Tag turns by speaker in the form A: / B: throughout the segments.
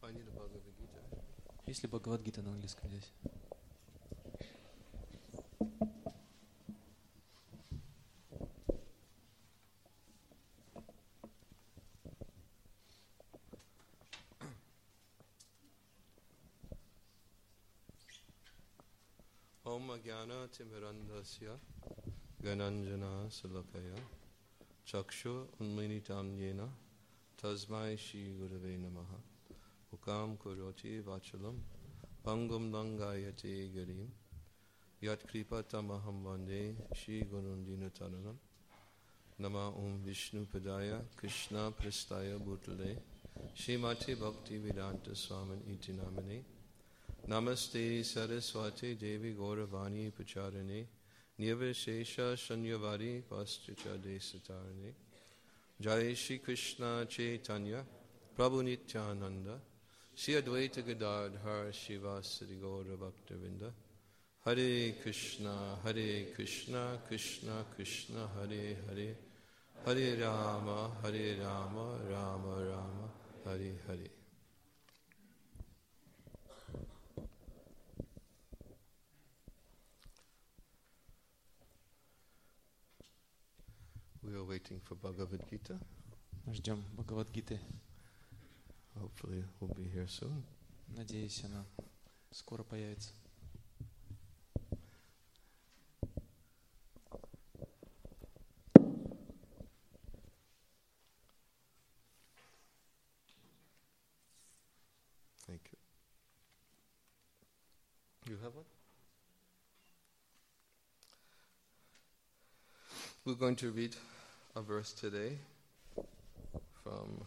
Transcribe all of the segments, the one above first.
A: Есть ли Бхагавад-гита на английском здесь?
B: Om Agyana Timirandasya Gananjana Salakaya Chakshu Unminitam Yena Tasmai Shri Gurave Namaha Ukam Kuroti Vachalam Pangum Langayate Garim Yat Kripa Tamaham Vande Shri Gurundina Taranam Nama Om Vishnu Padaya Krishna Prastaya Bhutale Shrimati Bhakti Vedanta Swamin Iti Namane Namaste Saraswati Devi Gauravani Pacharane Nirvishesha Shanyavari Pastricha Desatarane Jai Shri Krishna Chaitanya Prabhu Nityananda Shri Advaita Gadadhar Shivasari Gaura Bhaktavinda Hare Krishna Krishna Krishna Hare Hare Hare Rama Rama Rama Hare Hare. We are waiting for Bhagavad Gita.
A: Ждем Бхагавад-гиты.
B: Hopefully we'll be here soon.
A: Надеюсь, она скоро появится.
B: Thank you. You have one? We're going to read a verse today from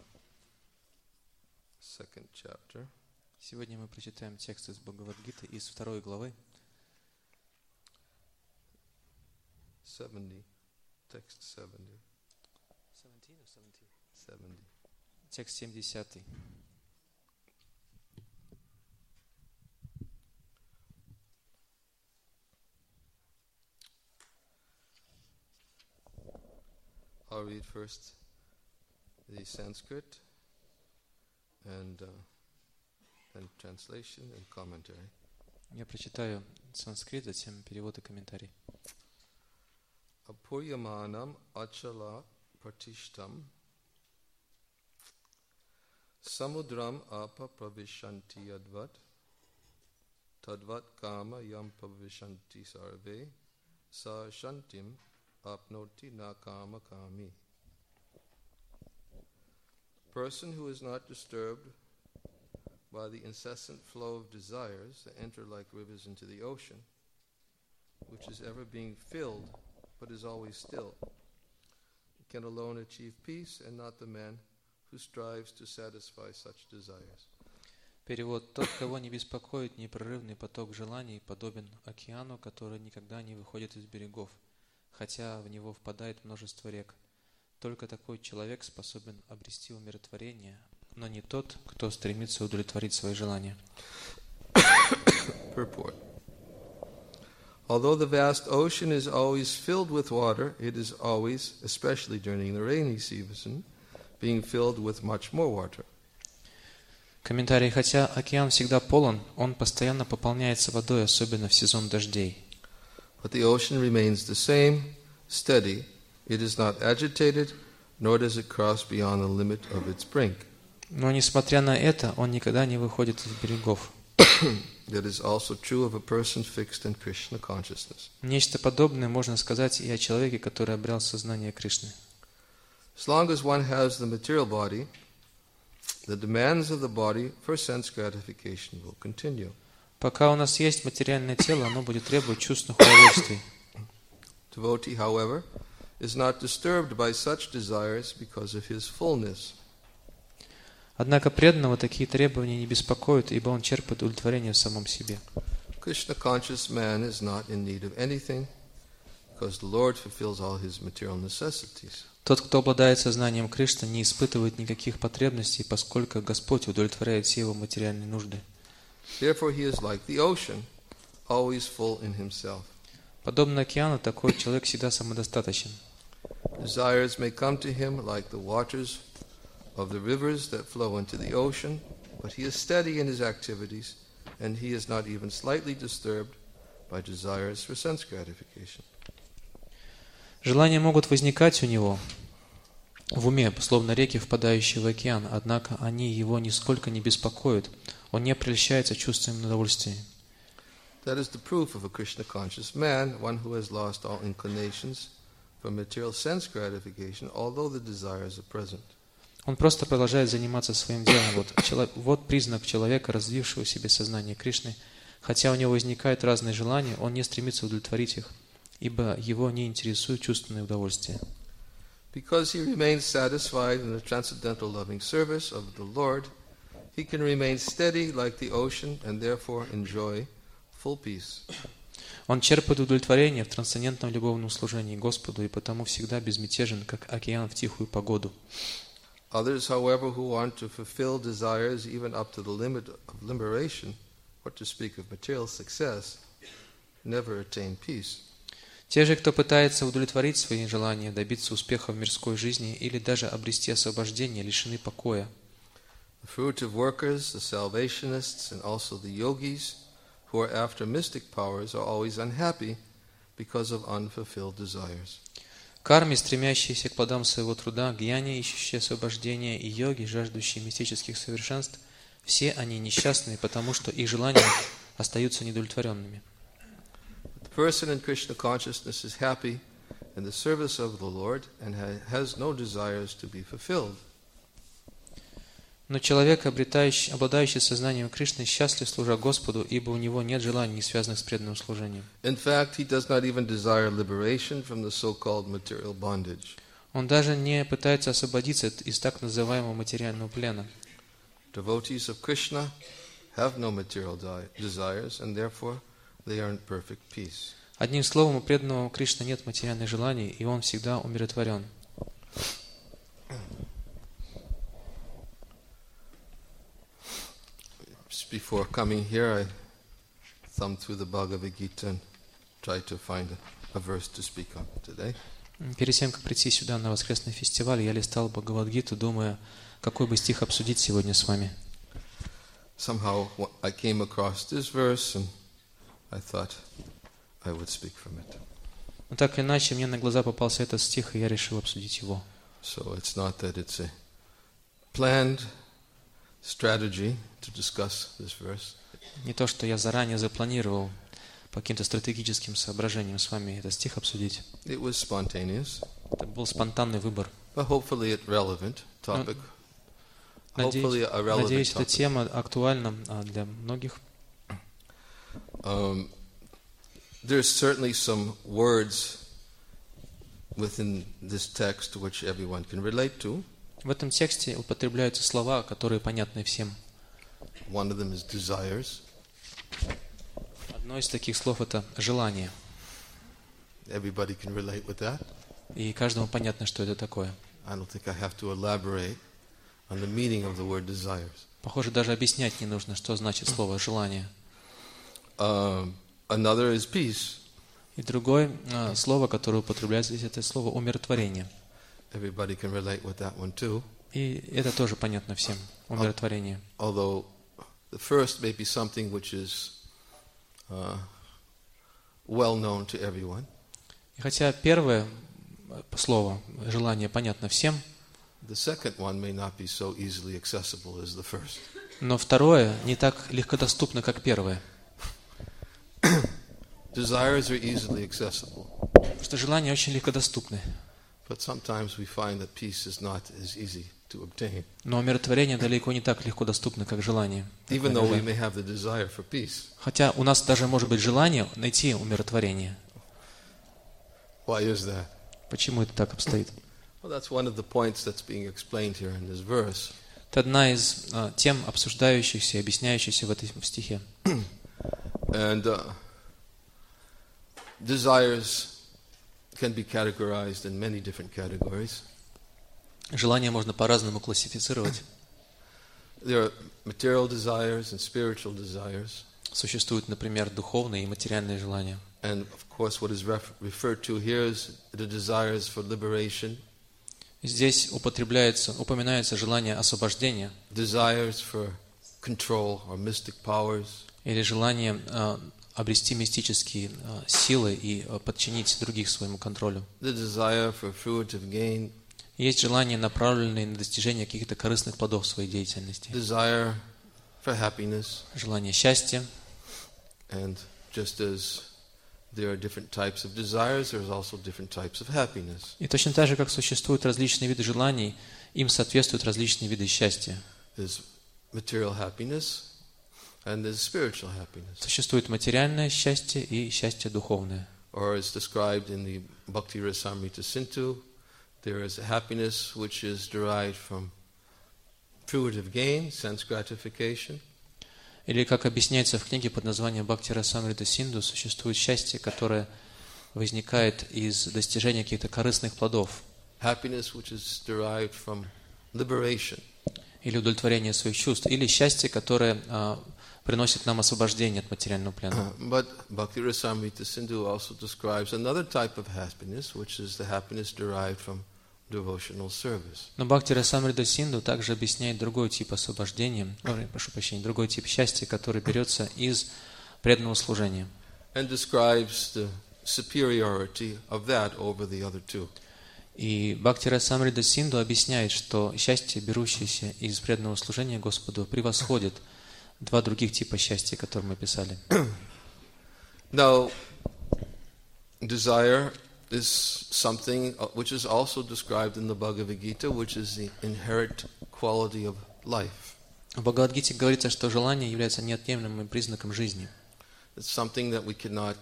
B: second chapter.
A: Сегодня мы прочитаем текст из Бхагавад-гиты из 2 главы.
B: 70. Text 70. 70.
A: Текст 70.
B: I'll read first the Sanskrit and translation and commentary.
A: Я прочитаю санскрит, затем перевод и комментарий.
B: Apuryamanam achala pratishtam samudram apa pravishanti advat tadvat kama yam pravishanti sarve sa shantim apnoti na kama kami. A person who is not disturbed by the incessant flow of desires that enter like rivers into the ocean, which is ever being filled but is always still, can alone achieve peace, and not the man who strives to satisfy such desires.
A: Перевод. Тот, кого не беспокоит непрерывный поток желаний, подобен океану, который никогда не выходит из берегов, хотя в него впадает множество рек. Только такой человек способен обрести умиротворение, но не тот, кто стремится удовлетворить свои желания.
B: Purport. Although the vast ocean is always filled with water, it is always, especially during the rainy season, being filled with much more water.
A: Комментарий. Хотя океан всегда полон, он постоянно пополняется водой, особенно в сезон дождей.
B: But the ocean remains the same, steady. It is not agitated, nor does it cross beyond the limit of its brink.
A: Но несмотря на это, он никогда не выходит из берегов.
B: That is also true of a person fixed in Krishna consciousness.
A: Нечто подобное можно сказать и о человеке, который обрел сознание Кришны.
B: As long as one has the material body, the demands of the body for sense gratification will continue.
A: Пока у нас есть материальное тело, оно будет требовать чувственных удовольствий.
B: Devotee, however, is not disturbed by such desires because of his fullness.
A: Однако преданного такие требования не беспокоят, ибо он черпает удовлетворение в самом себе.
B: Krishna conscious man is not in need of anything because the Lord fulfills all his material necessities.
A: Тот, кто обладает сознанием Кришны, не испытывает никаких потребностей, поскольку Господь удовлетворяет все его материальные нужды.
B: Therefore he is like the ocean, always full in himself.
A: Подобно океану, такой человек всегда самодостаточен.
B: Desires may come to him like the waters of the rivers that flow into the ocean, but he is steady in his activities, and he is not even slightly disturbed by desires for sense gratification.
A: Желания могут возникать у него в уме, словно реки, впадающие в океан, однако они его нисколько не беспокоят. Он не прельщается чувством удовольствия.
B: That is the proof of a Krishna-conscious man, one who has lost all inclinations for material sense gratification, although the desires are present.
A: Он просто продолжает заниматься своим делом. Вот признак человека, развившего в себе сознание Кришны. Хотя у него возникают разные желания, он не стремится удовлетворить их, ибо его не интересует чувственное удовольствие.
B: Because he remains satisfied in the transcendental loving service of the Lord, he can remain steady like the ocean and therefore enjoy full peace.
A: Он черпает удовлетворение в трансцендентном любовном служении Господу и потому всегда безмятежен, как океан в тихую погоду.
B: Others, however, who want to fulfill desires even up to the limit of liberation, what to speak of material success, never attain peace.
A: Те же, кто пытается удовлетворить свои желания, добиться успеха в мирской жизни или даже обрести освобождение, лишены покоя.
B: The fruitive workers, the salvationists, and also the yogis who are after mystic powers are always unhappy because of unfulfilled desires.
A: Карми, стремящиеся к плодам своего труда, гьяни, ищущие освобождения, и йоги, жаждущие мистических совершенств, все они несчастные, потому что их желания остаются недовлетворенными.
B: The person in Krishna consciousness is happy in the service of the Lord and has no desires to be fulfilled.
A: Но человек, обладающий сознанием Кришны, счастлив, служа Господу, ибо у него нет желаний, связанных с преданным служением.
B: In fact, he does not even desire liberation from the so-called material bondage.
A: Он даже не пытается освободиться из так называемого материального плена.
B: Devotees of Krishna have no material desires, and therefore they are in perfect peace.
A: Одним словом, у преданного Кришны нет материальных желаний, и он всегда умиротворен.
B: Before coming here, I thumbed through the Bhagavad Gita and tried to find a verse to speak on today.
A: Перед тем, как прийти сюда на воскресный фестиваль, я листал Бхагавад-гиту, думая, какой бы стих обсудить сегодня с вами.
B: Somehow I came across this verse and I thought I would speak from it.
A: Но так или иначе, мне на глаза попался этот стих, и я решил обсудить его.
B: So it's not that it's a planned strategy to discuss this verse.
A: Не то, что я заранее запланировал по каким-то стратегическим соображениям с вами этот стих обсудить.
B: It was spontaneous.
A: Это был спонтанный выбор.
B: But hopefully it's relevant topic. Hopefully a relevant
A: Надеюсь, эта
B: topic.
A: тема актуальна для многих.
B: There's certainly some words within this text which everyone can relate to.
A: В этом тексте употребляются слова, которые понятны всем.
B: One of them is desires.
A: Одно из таких слов – это желание.
B: Everybody can relate with that.
A: И каждому понятно, что это такое.
B: I don't think I have to elaborate on the meaning of the word desires.
A: Похоже, даже объяснять не нужно, что значит слово «желание».
B: Another is peace.
A: И другое слово, которое употребляется здесь, это слово «умиротворение».
B: Everybody can relate with that one too.
A: И это тоже понятно всем, умиротворение.
B: Although the first may be something which is well known to everyone.
A: И хотя первое слово «желание» понятно всем,
B: The second one may not be so easily accessible as the first.
A: но второе не так легкодоступно, как первое.
B: Desires are easily accessible,
A: Потому что желания очень легкодоступны.
B: but sometimes we find that peace is not as easy to obtain,
A: Но умиротворение далеко не так легко доступно, как желание.
B: even though we may have the desire for peace.
A: Хотя у нас даже может быть желание найти умиротворение.
B: Why is that?
A: Почему это так обстоит?
B: Well, that's one of the points that's being explained here in this verse.
A: Это одна из тем, обсуждающихся и объясняющихся в этом стихе.
B: And desires can be categorized in many different categories.
A: Желания можно по-разному классифицировать.
B: There are material desires and spiritual desires.
A: Существуют, например, духовные и материальные желания.
B: And of course what is referred to here is the desires for liberation.
A: Здесь упоминается желание освобождения,
B: Desires for control or mystic powers.
A: или желание обрести мистические силы и подчинить других своему контролю.
B: The desire for fruitive gain.
A: Есть желания, направленные на достижение каких-то корыстных плодов своей деятельности.
B: Desire for happiness.
A: Желание счастья.
B: And just as there are different types of desires, there's also different types of happiness.
A: И точно так же, как существуют различные виды желаний, им соответствуют различные виды счастья.
B: There's material happiness and there's spiritual happiness.
A: Существует материальное счастье и счастье духовное.
B: Or as described in the Bhakti Rasamrita Sindhu, there is a happiness which is derived from fruitive gain, sense gratification.
A: Или, как объясняется в книге под названием Бхакти Расамрита Синдху, существует счастье, которое возникает из достижения каких-то корыстных плодов.
B: Happiness which is derived from liberation.
A: Или удовлетворение своих чувств. Или счастье, которое приносит нам освобождение от материального плена.
B: But Bhakti Rasamrita Sindhu also describes another type of happiness, which is the happiness derived from devotional service.
A: Но Бхакти Расамрита Синдху также объясняет другой тип освобождения, другой тип счастья, который берется из преданного служения.
B: And describes the superiority of that over the other two.
A: И Бхакти Расамрита Синдху объясняет, что счастье, берущееся из преданного служения Господу, превосходит два других типа счастья, которые мы писали.
B: Now, desire is something which is also described in the Bhagavad Gita, which is the inherent quality of life.
A: В Бхагавад-гите говорится, что желание является неотъемлемым признаком жизни.
B: It's something that we cannot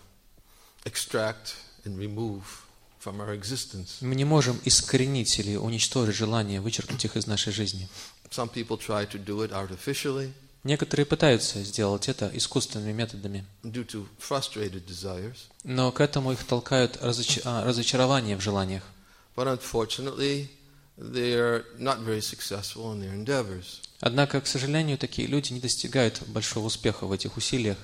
B: extract and remove from our existence.
A: Мы не можем искоренить или уничтожить желания, вычеркнуть их из нашей жизни.
B: Some people try to do it artificially.
A: Некоторые пытаются сделать это искусственными методами,
B: due to frustrated desires.
A: но к этому их толкают разочарования в желаниях.
B: But unfortunately, they are not very successful in their endeavors.
A: Однако, к сожалению, такие люди не достигают большого успеха в этих усилиях.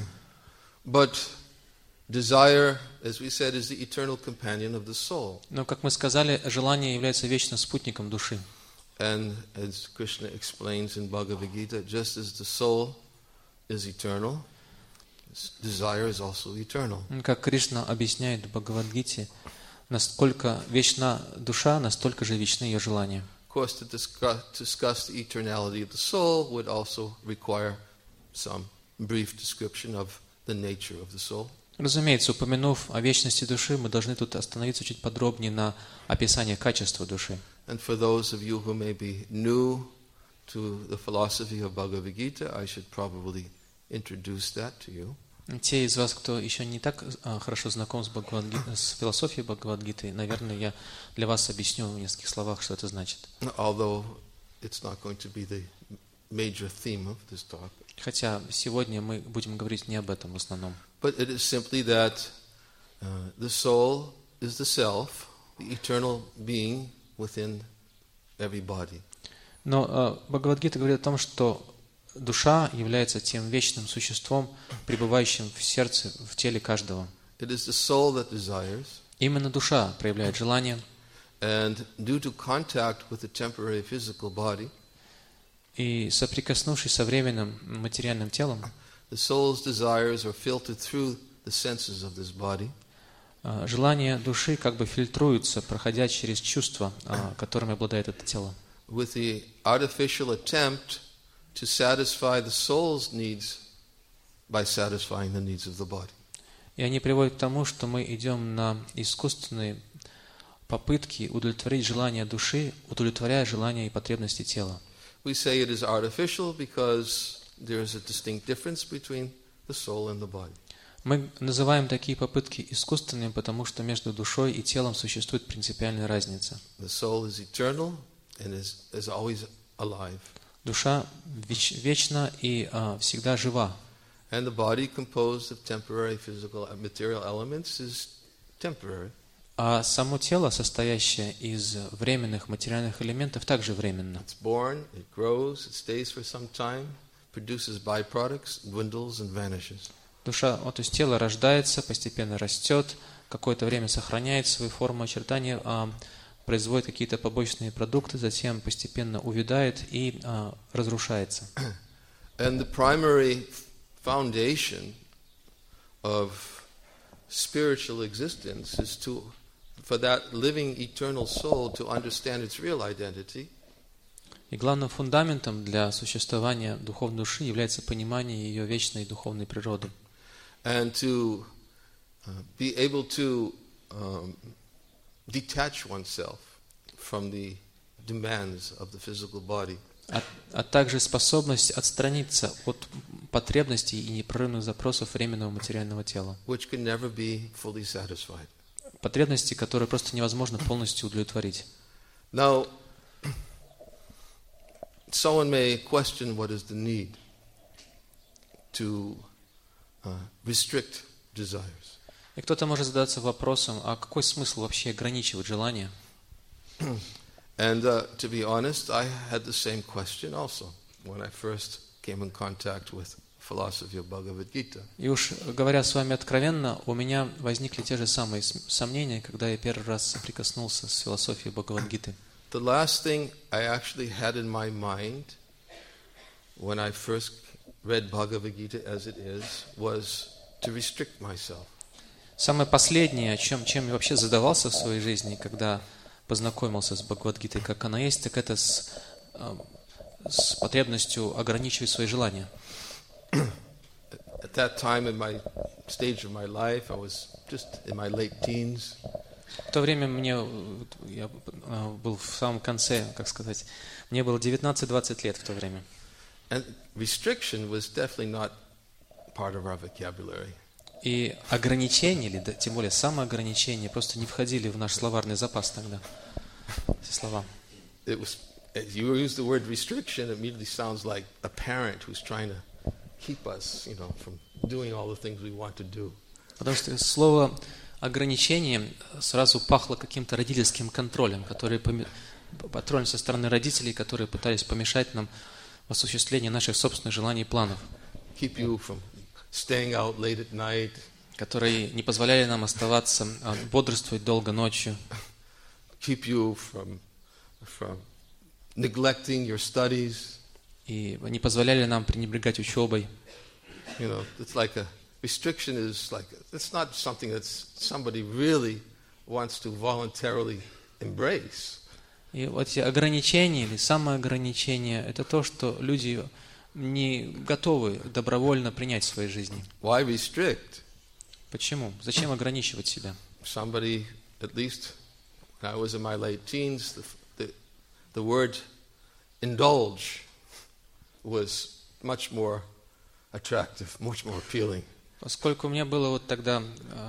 B: But desire, as we said, is the eternal companion of the soul.
A: Но, как мы сказали, желание является вечным спутником души.
B: And as Krishna explains in Bhagavad Gita, just as the soul is eternal, desire is also eternal.
A: Как Кришна объясняет в Бхагавад-гите, насколько вечна душа, настолько же вечны ее желания.
B: Of course, to discuss the eternality of the soul would also require some brief description of the nature of the soul.
A: Разумеется, упомянув о вечности души, мы должны тут остановиться чуть подробнее на описании качества души.
B: And for those of you who may be new to the philosophy of Bhagavad Gita, I should probably introduce that to you.
A: Те из вас, кто еще не так хорошо знаком с философией Бхагавад-гиты, наверное, я для вас объясню в нескольких словах, что это значит.
B: Although it's not going to be the major theme of this talk.
A: Хотя сегодня мы будем говорить не об этом в основном.
B: But it is simply that the soul is the self, the eternal being within every body.
A: Но Бхагавад-гита говорит о том, что душа является тем вечным существом, пребывающим в сердце, в теле каждого.
B: It is the soul that desires.
A: Именно душа проявляет желание.
B: And due to contact with the temporary physical body,
A: и соприкоснувшись со временным материальным телом,
B: the soul's desires are filtered through the senses of this body.
A: Желания души как бы фильтруются, проходя через чувства, которыми обладает это тело.
B: With the artificial attempt to satisfy the soul's needs by satisfying the needs of the body.
A: И они приводят к тому, что мы идем на искусственные попытки удовлетворить желания души, удовлетворяя желания и потребности тела.
B: We say it is artificial because there is a distinct difference between the soul and the body.
A: Мы называем такие попытки искусственными, потому что между душой и телом существует принципиальная разница.
B: The soul is eternal and is always alive.
A: Душа вечна и всегда жива.
B: And the body, composed of temporary physical and material elements, is temporary.
A: А само тело, состоящее из временных материальных элементов, также временно.
B: It's born, it grows, it stays for some time, produces byproducts, dwindles and vanishes.
A: Душа, то есть тело рождается, постепенно растет, какое-то время сохраняет свою форму очертания, производит какие-то побочные продукты, затем постепенно увядает и разрушается.
B: And the primary foundation of spiritual existence is for that living eternal soul to understand its real identity.
A: И главным фундаментом для существования духовной души является понимание ее вечной духовной природы.
B: And to be able to detach oneself from the demands of the physical body.
A: А также способность отстраниться от потребностей и непрерывных запросов временного материального тела.
B: Which can never be fully satisfied.
A: Потребности, которые просто невозможно полностью удовлетворить.
B: Now, someone may question what is the need to restrict desires.
A: И кто-то может задаться вопросом, а какой смысл вообще ограничивать желания?
B: And to be honest, I had the same question also when I first came in contact with philosophy of Bhagavad Gita.
A: И уж говоря с вами откровенно, у меня возникли те же самые сомнения, когда я первый раз соприкоснулся с философией Бхагавад-гиты.
B: The last thing I actually had in my mind when I first read Bhagavad Gita as it is was to restrict myself.
A: Самое последнее, чем я вообще задавался в своей жизни, когда познакомился с Бхагавад-гитой, как она есть, так это с потребностью ограничивать свои желания.
B: At that time in my stage of my life, I was just in my late teens.
A: В то время я был в самом конце, как сказать, мне было 19-20 лет в то время.
B: And restriction was definitely not part of our vocabulary.
A: И ограничения, или тем более самоограничения, просто не входили в наш словарный запас тогда. Эти слова.
B: It was, as you use the word restriction, it immediately sounds like a parent who's trying to keep us, from doing all the things we want to do.
A: Потому что слово ограничение сразу пахло каким-то родительским контролем, контролем со стороны родителей, которые пытались помешать нам в осуществлении наших собственных желаний и планов.
B: Keep you from staying out late at night.
A: Которые не позволяли нам оставаться, бодрствовать долго ночью.
B: Keep you from neglecting your studies.
A: И не позволяли нам пренебрегать учебой.
B: It's like a restriction is like, it's not something that somebody really wants to voluntarily embrace.
A: И вот эти ограничения или самоограничения – это то, что люди не готовы добровольно принять в своей жизни.
B: Why restrict?
A: Почему? Зачем ограничивать себя?
B: Somebody, at least when I was in my late teens, the word indulge was much more attractive, much more appealing.
A: Поскольку мне было вот тогда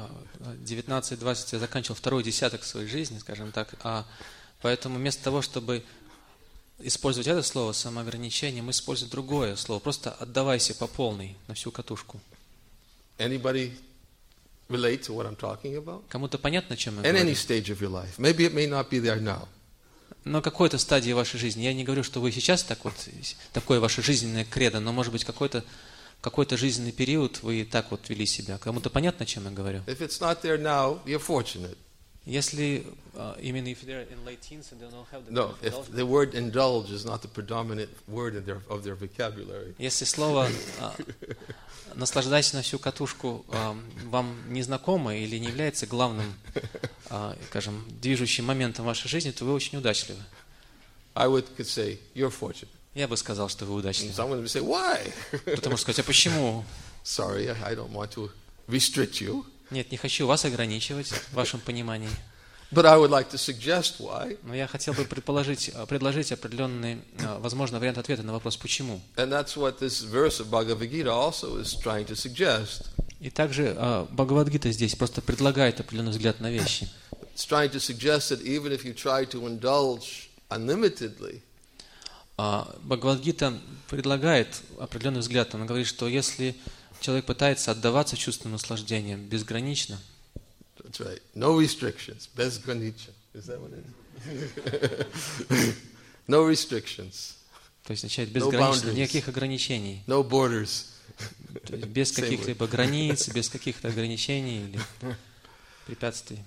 A: 19-20, я заканчивал второй десяток своей жизни, скажем так, поэтому вместо того, чтобы использовать это слово самоограничение, мы используем другое слово. Просто отдавайся по полной, на всю катушку.
B: Anybody relate to what I'm talking about?
A: Кому-то понятно, о чем я
B: In
A: говорю?
B: any stage of your life. Maybe it may not be there now.
A: На какой-то стадии вашей жизни. Я не говорю, что вы сейчас такое ваше жизненное кредо, но может быть какой-то жизненный период вы так вот вели себя. Кому-то понятно, о чем я говорю?
B: If it's not there now, you're fortunate.
A: Если именно if they're in late teens and they don't have the
B: No, if the word indulge is not the predominant word of their vocabulary.
A: Если слово наслаждайся на всю катушку вам не знакомо или не является главным, скажем, движущим моментом вашей жизни, то вы очень удачливы.
B: I could say you're fortunate.
A: Я бы сказал, что вы удачливы.
B: Someone would say, why?
A: Кто-то может сказать, а почему?
B: Sorry, I don't want to restrict you.
A: Нет, не хочу вас ограничивать в вашем понимании.
B: But I would like to suggest why.
A: Но я хотел бы предложить определенный, возможно, вариант ответа на вопрос «почему?».
B: And that's what this verse of Bhagavad Gita also is trying to suggest.
A: И также Бхагавад-гита здесь просто предлагает определенный взгляд на вещи.
B: It's trying to suggest that even if you try to indulge unlimitedly,
A: Бхагавад-гита предлагает определенный взгляд. Она говорит, что если человек пытается отдаваться чувственным наслаждениям безгранично,
B: that's right, no restrictions, безгранично. Is that what it is? No restrictions.
A: То есть означает безгранично, никаких ограничений.
B: No borders.
A: То есть без каких-либо границ, без каких-то ограничений или препятствий.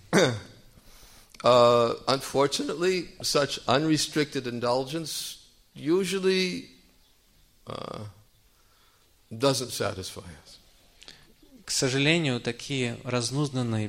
B: Unfortunately, such unrestricted indulgence usually doesn't satisfy us.
A: К сожалению, такие разнузданные,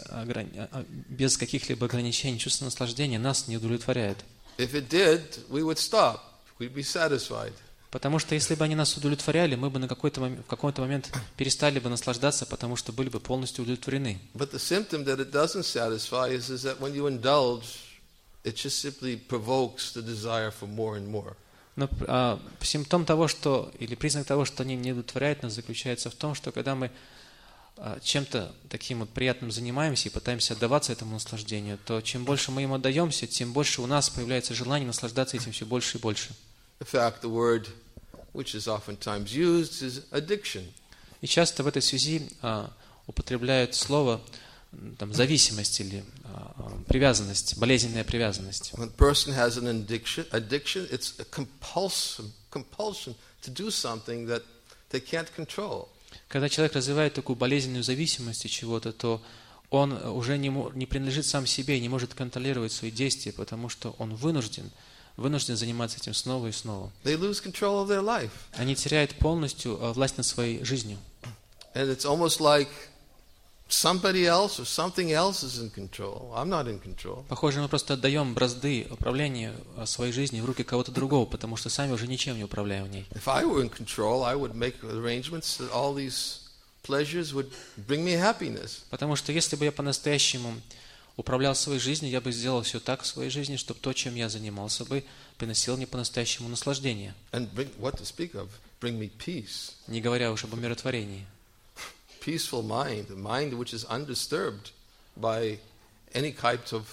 A: без каких-либо ограничений чувства наслаждения нас не удовлетворяют.
B: If it did, we would stop. We'd be satisfied.
A: Потому что если бы они нас удовлетворяли, мы бы в какой-то момент перестали бы наслаждаться, потому что были бы полностью удовлетворены.
B: But the symptom that it doesn't satisfy is that when you indulge, it just simply provokes the desire for more and more.
A: Но симптом того, или признак того, что они не удовлетворяют нас, заключается в том, что когда мы чем-то таким вот приятным занимаемся и пытаемся отдаваться этому наслаждению, то чем больше мы ему отдаемся, тем больше у нас появляется желание наслаждаться этим все больше и больше.
B: In fact, the word which is oftentimes used is addiction.
A: И часто в этой связи употребляют слово зависимость или привязанность, болезненная привязанность.
B: When a person has an addiction, it's a compulsion to do something that they can't control.
A: Когда человек развивает такую болезненную зависимость от чего-то, то он уже не принадлежит сам себе и не может контролировать свои действия, потому что он вынужден заниматься этим снова и снова.
B: They lose control of their life.
A: Они теряют полностью власть над своей жизнью.
B: And it's almost like somebody else or something else is in control. I'm not in control.
A: Похоже, мы просто отдаем бразды управления своей жизнью в руки кого-то другого, потому что сами уже ничем не управляем в ней.
B: If I were in control, I would make arrangements that all these pleasures would bring me happiness.
A: Потому что если бы я по-настоящему управлял своей жизнью, я бы сделал все так в своей жизни, чтобы то, чем я занимался бы, приносило мне по-настоящему наслаждение.
B: And what to speak of? Bring me peace.
A: Не говоря уж об умиротворении.
B: Peaceful mind, a mind which is undisturbed by any types of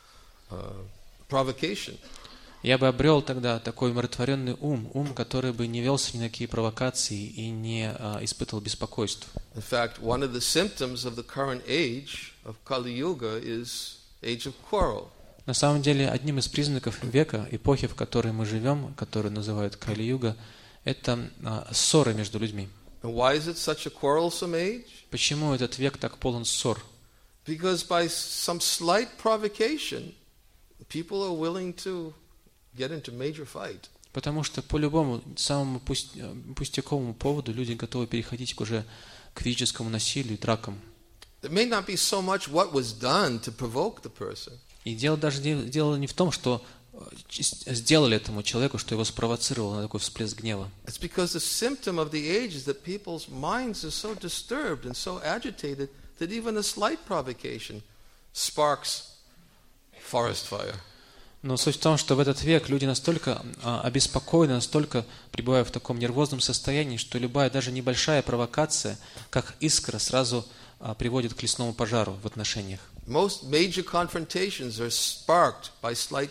B: provocation.
A: Я бы обрел тогда такой умиротворенный ум, который бы не велся ни на какие провокации и не испытывал беспокойств.
B: In fact, one of the symptoms of the current age of Kali Yuga is age of quarrel.
A: На самом деле, одним из признаков века, эпохи, в которой мы живем, которую называют Кали-юга, это ссоры между людьми.
B: And why is it such a quarrelsome age?
A: Почему этот век так полон ссор?
B: Because by some slight provocation, people are willing to get into major fight.
A: Потому что по любому самому пустяковому поводу люди готовы переходить уже к физическому насилию и дракам.
B: It may not be so much what was done to provoke the person.
A: И дело не в том, что сделали этому человеку, что его спровоцировало на такой всплеск гнева.
B: It's because the symptom of the age is that people's minds are so disturbed and so agitated that even a slight provocation sparks forest fire.
A: Но суть в том, что в этот век люди настолько обеспокоены, настолько пребывают в таком нервозном состоянии, что любая, даже небольшая провокация, как искра, сразу приводит к лесному пожару в отношениях.
B: Most major confrontations are sparked by slight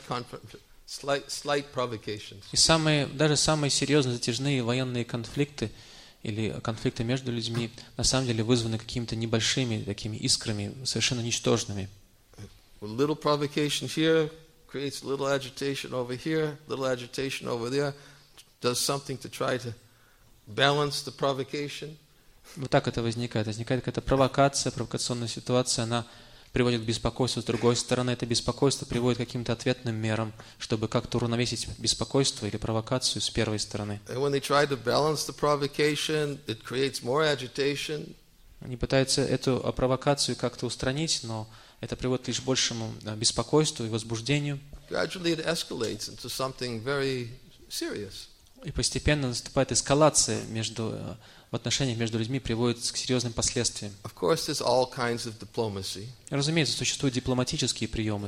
B: provocations.
A: И даже самые серьезные затяжные военные конфликты или конфликты между людьми на самом деле вызваны какими-то небольшими такими искрами, совершенно ничтожными.
B: A little provocation here creates a little agitation over here, little agitation over there, does something to try to balance the provocation.
A: Вот так это возникает. Возникает какая-то провокация, провокационная ситуация, она приводит к беспокойству. С другой стороны, это беспокойство приводит к каким-то ответным мерам, чтобы как-то уравновесить беспокойство или провокацию с первой стороны. Они пытаются эту провокацию как-то устранить, но это приводит лишь к большему беспокойству и возбуждению. И постепенно наступает эскалация в отношениях между людьми, приводит к серьезным последствиям. Разумеется, существуют дипломатические приемы.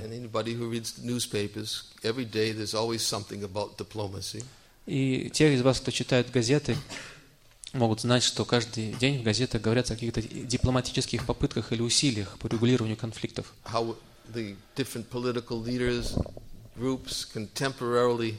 A: И те из вас, кто читает газеты, могут знать, что каждый день в газетах говорят о каких-то дипломатических попытках или усилиях по регулированию конфликтов.
B: How the different political leaders, groups can temporarily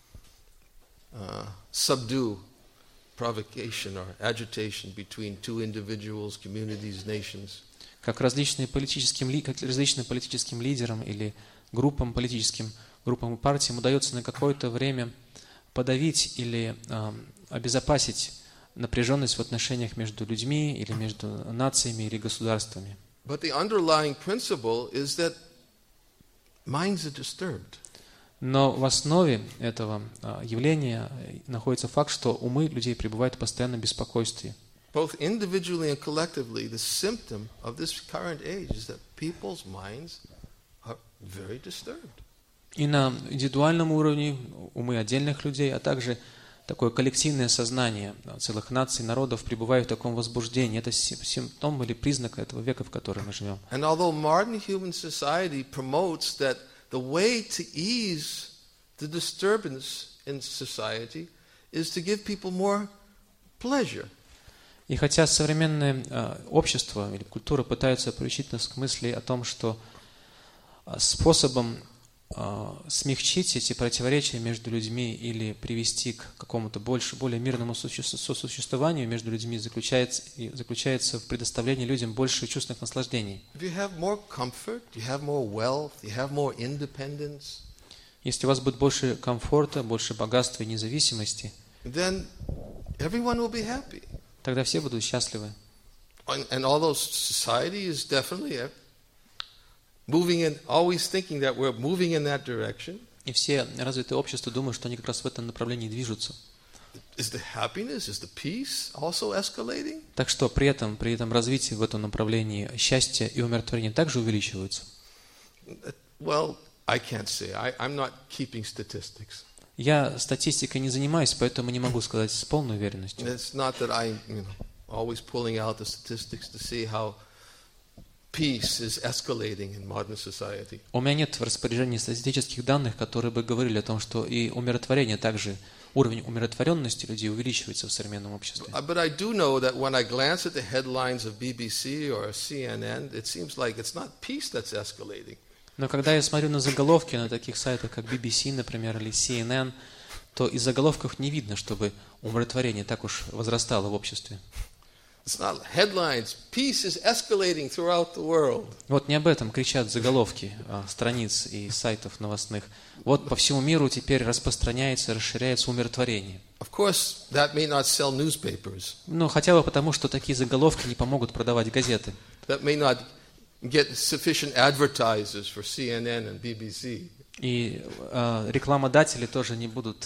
B: subdue provocation or agitation between two individuals, communities, nations.
A: Как различным политическим лидерам или политическим группам и партиям удается на какое-то время подавить или обезопасить напряженность в отношениях между людьми или между нациями или государствами.
B: But the underlying principle is that minds are disturbed.
A: Но в основе этого явления находится факт, что умы людей пребывают в постоянном беспокойстве.
B: Both individually and collectively, the symptom of this current age is that people's minds are very disturbed.
A: И на индивидуальном уровне умы отдельных людей, а также такое коллективное сознание целых наций, народов пребывают в таком возбуждении. Это симптом или признак этого века, в котором мы живем.
B: And although modern human society promotes that the way to ease the disturbance in society is to give people more pleasure.
A: И хотя современное общество или культура пытаются приучить нас к мысли о том, что способом смягчить эти противоречия между людьми или привести к какому-то более мирному сосуществованию между людьми заключается в предоставлении людям больше чувственных наслаждений. Если у вас будет больше комфорта, больше богатства и независимости, тогда все будут счастливы.
B: And although society is definitely moving in, always thinking that we're moving in that direction.
A: И все развитые общества думают, что они как раз в этом направлении движутся.
B: Is the happiness, is the peace also escalating?
A: Так что при этом развитии в этом направлении счастье и умиротворение также увеличиваются.
B: Well, I can't say. I'm not keeping statistics.
A: Я статистикой не занимаюсь, поэтому не могу сказать с полной уверенностью.
B: It's not that I'm, always pulling out the statistics to see how peace is escalating in modern society.
A: У меня нет в распоряжении статистических данных, которые бы говорили о том, что и умиротворение также, уровень умиротворенности людей увеличивается в современном обществе.
B: But I do know that when I glance at the headlines of BBC or CNN, it seems like it's not peace that's escalating.
A: Но когда я смотрю на заголовки на таких сайтах, как BBC, например, или CNN, то из заголовков не видно, чтобы умиротворение так уж возрастало в обществе.
B: It's not headlines. Peace is escalating throughout the world.
A: Вот не об этом кричат заголовки страниц и сайтов новостных. Вот по всему миру теперь распространяется, расширяется умиротворение.
B: Of course, that may not sell newspapers.
A: Ну, хотя бы потому, что такие заголовки не помогут продавать газеты.
B: That may not get sufficient advertisers for CNN and BBC.
A: И рекламодатели тоже не будут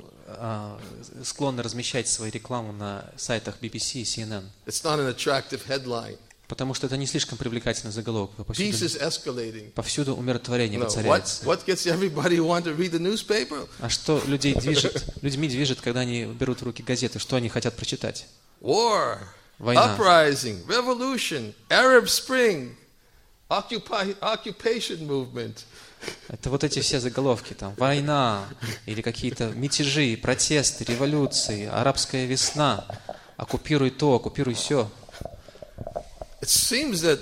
A: склонны размещать свою рекламу на сайтах BBC и CNN.
B: It's not an attractive headline.
A: Потому что это не слишком привлекательный заголовок.
B: Peace is escalating.
A: Повсюду умиротворение воцаряется.
B: What gets everybody want to read the newspaper?
A: А что людьми движет, когда они берут в руки газеты? Что они хотят прочитать?
B: War,
A: Война.
B: Uprising, revolution, Arab Spring, occupation movement.
A: Это вот эти все заголовки, там, война, или какие-то мятежи, протесты, революции, арабская весна, оккупируй то, оккупируй сё.
B: It seems that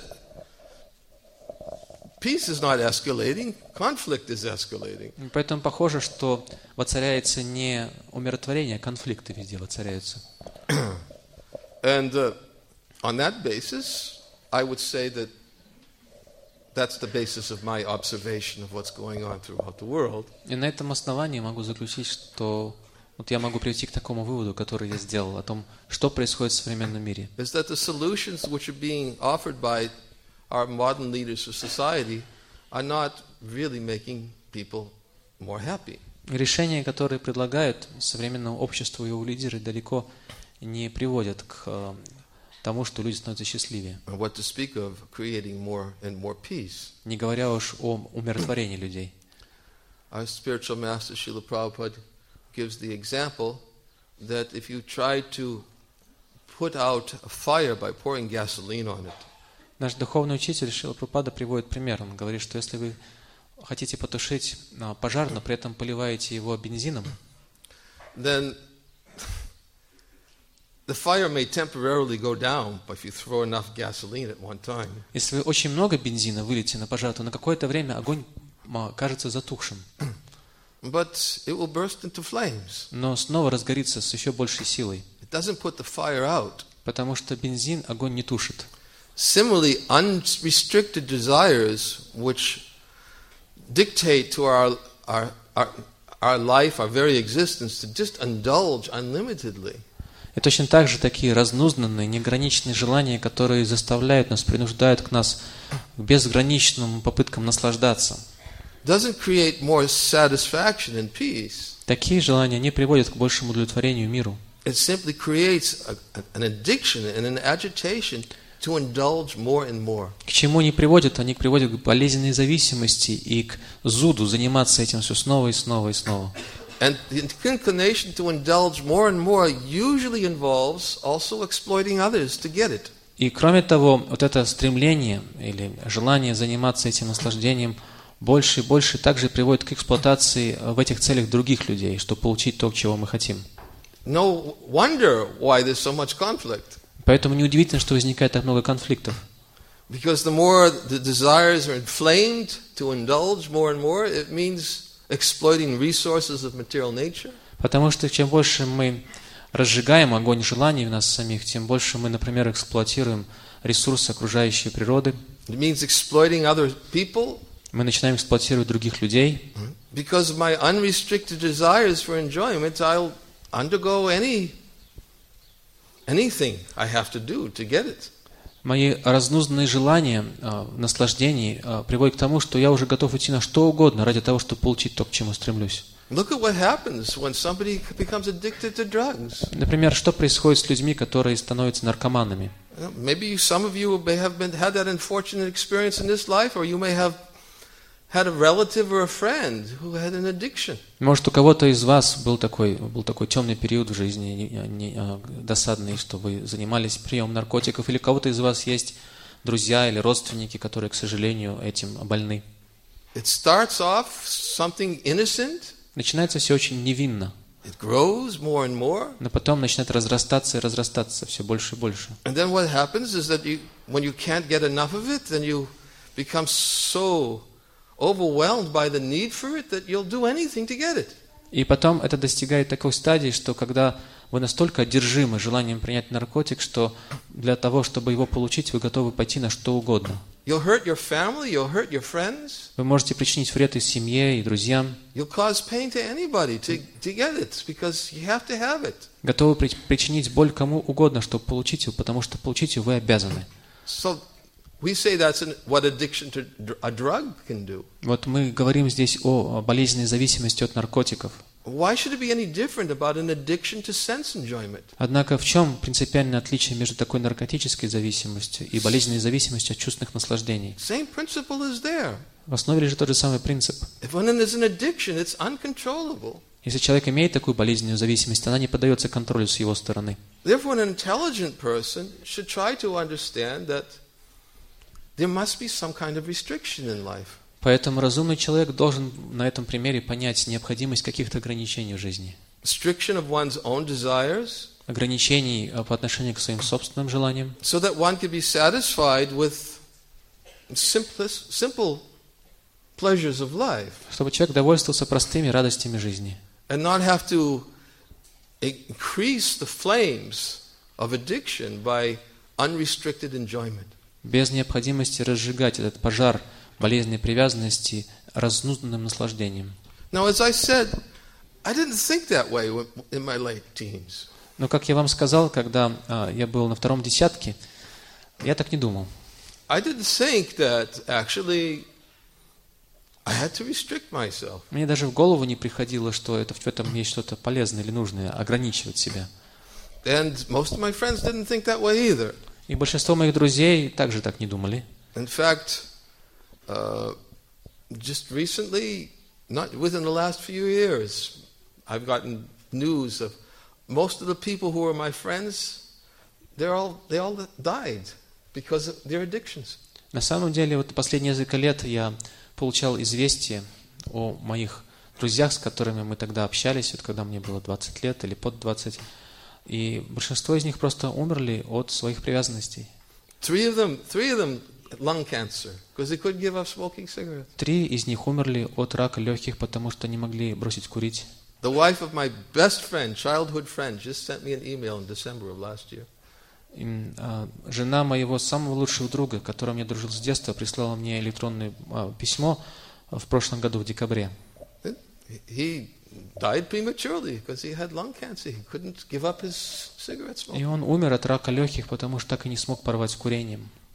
B: peace is not escalating, conflict is escalating.
A: Поэтому похоже, что воцаряется не умиротворение, а конфликты везде воцаряются.
B: And on that basis, I would say that that's the basis of my observation of what's going on throughout the world.
A: И на этом основании могу заключить, что вот я могу прийти к такому выводу, который я сделал, о том, что происходит в современном мире.
B: Is that the solutions which are being offered by our modern leaders of society are not really making people more happy.
A: Решения, которые предлагают современному обществу и его лидеры, далеко не приводят к тому, что люди становятся счастливее.
B: What to speak of creating more and more peace.
A: Не говоря уж о умиротворении людей.
B: Our spiritual master Srila Prabhupada gives the example that if you try to put out a fire by pouring gasoline on it.
A: Наш духовный учитель Шрила Прабхупада приводит пример. Он говорит, что если вы хотите потушить пожар, но при этом поливаете его бензином,
B: then the fire may temporarily go down if you throw enough gasoline at one time.
A: Если вы очень много бензина выльете на пожар, то на какое-то время огонь кажется затухшим.
B: But it will burst into flames.
A: Но снова разгорится с еще большей силой.
B: It doesn't put the fire out.
A: Потому что бензин огонь не тушит.
B: Similarly, unrestricted desires which dictate to our life, our very existence, to just indulge unlimitedly.
A: И точно так же такие разнузданные, неограниченные желания, которые заставляют нас, принуждают к нас к безграничным попыткам наслаждаться.
B: doesn't create more satisfaction and peace.
A: Такие желания не приводят к большему удовлетворению миру.
B: It simply creates an addiction and an agitation to indulge more and more.
A: К чему они приводят? Они приводят к болезненной зависимости и к зуду заниматься этим все снова и снова и снова.
B: And the inclination to indulge more and more usually involves also exploiting others to get it.
A: И кроме того, вот это стремление или желание заниматься этим наслаждением больше и больше также приводит к эксплуатации в этих целях других людей, чтобы получить то, чего мы хотим.
B: No wonder why there's so much conflict.
A: Поэтому неудивительно, что возникает так много конфликтов.
B: Because the more the desires are inflamed to indulge more and more, it means exploiting resources of material nature.
A: Потому что чем больше мы разжигаем огонь желаний в нас самих, тем больше мы, например, эксплуатируем ресурсы окружающей природы.
B: It means exploiting other people.
A: Мы начинаем эксплуатировать других людей.
B: Because of my unrestricted desires for enjoyment, I'll undergo anything I have to do to get it.
A: Мои разнузданные желания наслаждений приводят к тому, что я уже готов идти на что угодно ради того, чтобы получить то, к чему стремлюсь.
B: Look at what happens when somebody becomes addicted to drugs.
A: Например, что происходит с людьми, которые становятся наркоманами?
B: Maybe some of you may have had that unfortunate experience in this life, or you may have had a relative or a friend who had an addiction.
A: Может, у кого-то из вас был такой темный период в жизни, досадный, что вы занимались приемом наркотиков, или у кого-то из вас есть друзья или родственники, которые, к сожалению, этим больны.
B: It starts off something innocent.
A: Начинается все очень невинно,
B: It grows more and more.
A: но потом начинает разрастаться и разрастаться все больше и больше.
B: And then what happens is that when you can't get enough of it, then you become so overwhelmed by the need for it that you'll do anything to get it.
A: И потом это достигает такой стадии, что когда вы настолько одержимы желанием принять наркотик, что для того, чтобы его получить, вы готовы пойти на что угодно.
B: You'll hurt your family, you'll hurt your friends.
A: Вы можете причинить вред и семье, и друзьям.
B: You'll cause pain to anybody to get it because you have to have it.
A: Готовы причинить боль кому угодно, чтобы получить его, потому что получить его вы обязаны.
B: So we say that's what addiction to a drug can do.
A: Вот мы говорим здесь о болезненной зависимости от наркотиков.
B: Why should it be any different about an addiction to sense enjoyment?
A: Однако в чем принципиальное отличие между такой наркотической зависимостью и болезненной зависимостью от чувственных наслаждений?
B: Same principle is there.
A: В основе лежит тот же самый принцип.
B: If when there's an addiction, it's uncontrollable.
A: Если человек имеет такую болезненную зависимость, она не поддается контролю с его стороны.
B: Therefore, an intelligent person should try to understand that there must be some kind of restriction in life.
A: Поэтому разумный человек должен на этом примере понять необходимость каких-то ограничений в жизни.
B: Restriction of one's own desires,
A: Ограничений по отношению к своим собственным желаниям,
B: so that one can be satisfied with simple pleasures of life,
A: чтобы человек довольствовался простыми радостями жизни.
B: and not have to increase the flames of addiction by unrestricted enjoyment.
A: Без необходимости разжигать этот пожар болезненной привязанности разнузданным наслаждением.
B: Now, as I said, I didn't think that way in my late teens.
A: Но, как я вам сказал, когда я был на втором десятке, я так не думал.
B: I didn't think that actually I had to restrict myself.
A: Мне даже в голову не приходило, что в этом есть что-то полезное или нужное, ограничивать себя.
B: And most of my friends didn't think that way either.
A: И большинство моих друзей также так не думали.
B: In fact, just recently, not within the last few years, I've gotten news of most of the people who were my friends, they all died because of their addictions.
A: На самом деле, вот последние несколько лет я получал известие о моих друзьях, с которыми мы тогда общались, вот когда мне было 20 лет или под 20, и большинство из них просто умерли от своих привязанностей.
B: Three of them lung cancer because they couldn't give up smoking cigarettes.
A: 3 из них умерли от рака легких, потому что не могли бросить курить.
B: The wife of my best friend, childhood friend, just sent me an email in December of last year.
A: Жена моего самого лучшего друга, которым я дружил с детства, прислала мне электронное письмо в прошлом году, в декабре.
B: He died prematurely because he had lung cancer. He couldn't give up his cigarette smoke.
A: И он умер от рака легких, потому что так и не смог порвать с курением.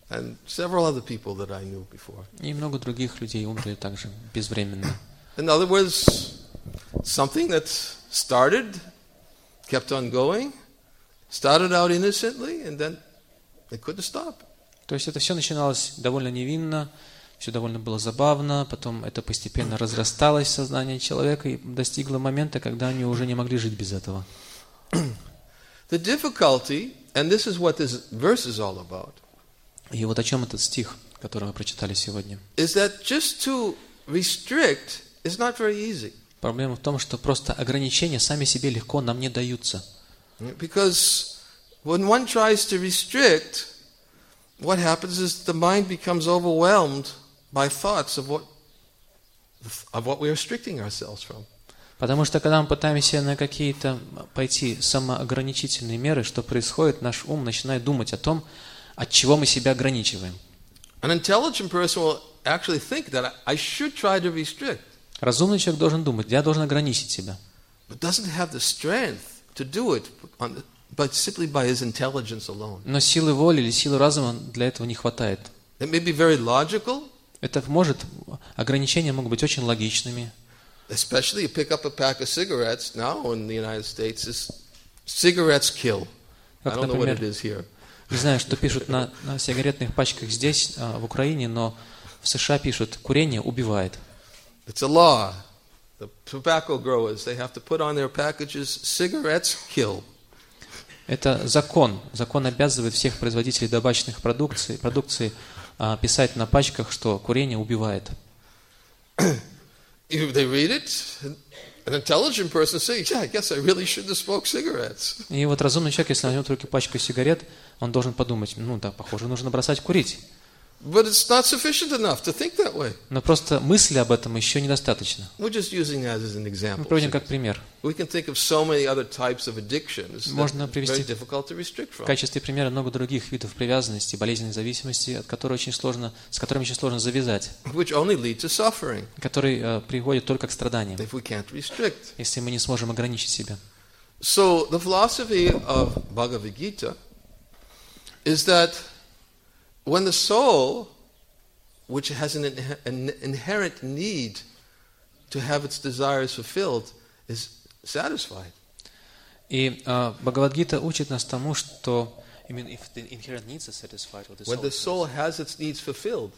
B: and several other people that I knew before.
A: И много других людей умерли также безвременно.
B: In other words, something that started, kept on going, started out innocently, and then they couldn't stop.
A: То есть это все начиналось довольно невинно, все довольно было забавно, потом это постепенно разрасталось в сознании человека и достигло момента, когда они уже не могли жить без этого.
B: The difficulty, and this is what this verse is all about,
A: И вот о чем этот стих, который мы прочитали сегодня.
B: is that just to restrict is not very easy.
A: Проблема в том, что просто ограничения сами себе легко нам не даются.
B: Because when one tries to restrict, what happens is the mind becomes overwhelmed by thoughts of what we are restricting ourselves from.
A: Потому что когда мы пытаемся на какие-то пойти самоограничительные меры, что происходит, наш ум начинает думать о том, от чего мы себя ограничиваем.
B: An intelligent person will actually think that I should try to restrict,
A: Разумный человек должен думать, я должен ограничить себя.
B: but doesn't have the strength to do it but simply by his intelligence alone.
A: Но силы воли или силы разума для этого не хватает.
B: It may be very logical,
A: Это ограничения могут быть очень логичными.
B: especially you pick up a pack of cigarettes now in the United States. Cigarettes kill. I
A: Как,
B: don't know what it
A: например,
B: is here.
A: не знаю, что пишут на сигаретных пачках здесь, в Украине, но в США пишут, курение убивает.
B: It's a law. The tobacco growers, they have to put on their packages, cigarettes kill.
A: Это закон. Закон обязывает всех производителей табачных продукции писать на пачках, что курение убивает.
B: If they read it, an intelligent person says, yeah, I guess I really shouldn't have smoked cigarettes.
A: И вот разумный человек, если возьмет в руки пачку сигарет, он должен подумать, похоже, нужно бросать курить.
B: But it's not sufficient enough to think that way.
A: Но просто мысли об этом еще недостаточно.
B: We're just using that as an
A: Мы
B: example.
A: приводим как пример.
B: We can think of so many other types of addictions
A: Можно
B: that are very
A: привести
B: difficult to restrict
A: в
B: from.
A: качестве примера много других видов привязанности, болезненной зависимости, с которыми очень сложно завязать,
B: Which only lead to suffering
A: которые приводят только к страданиям,
B: if we can't restrict.
A: если мы не сможем ограничить себя.
B: So the philosophy of Bhagavad Gita is that when the soul, which has an inherent need to have its desires fulfilled, is satisfied.
A: И Бхагавад-гита учит нас тому, что when
B: the soul has its needs fulfilled,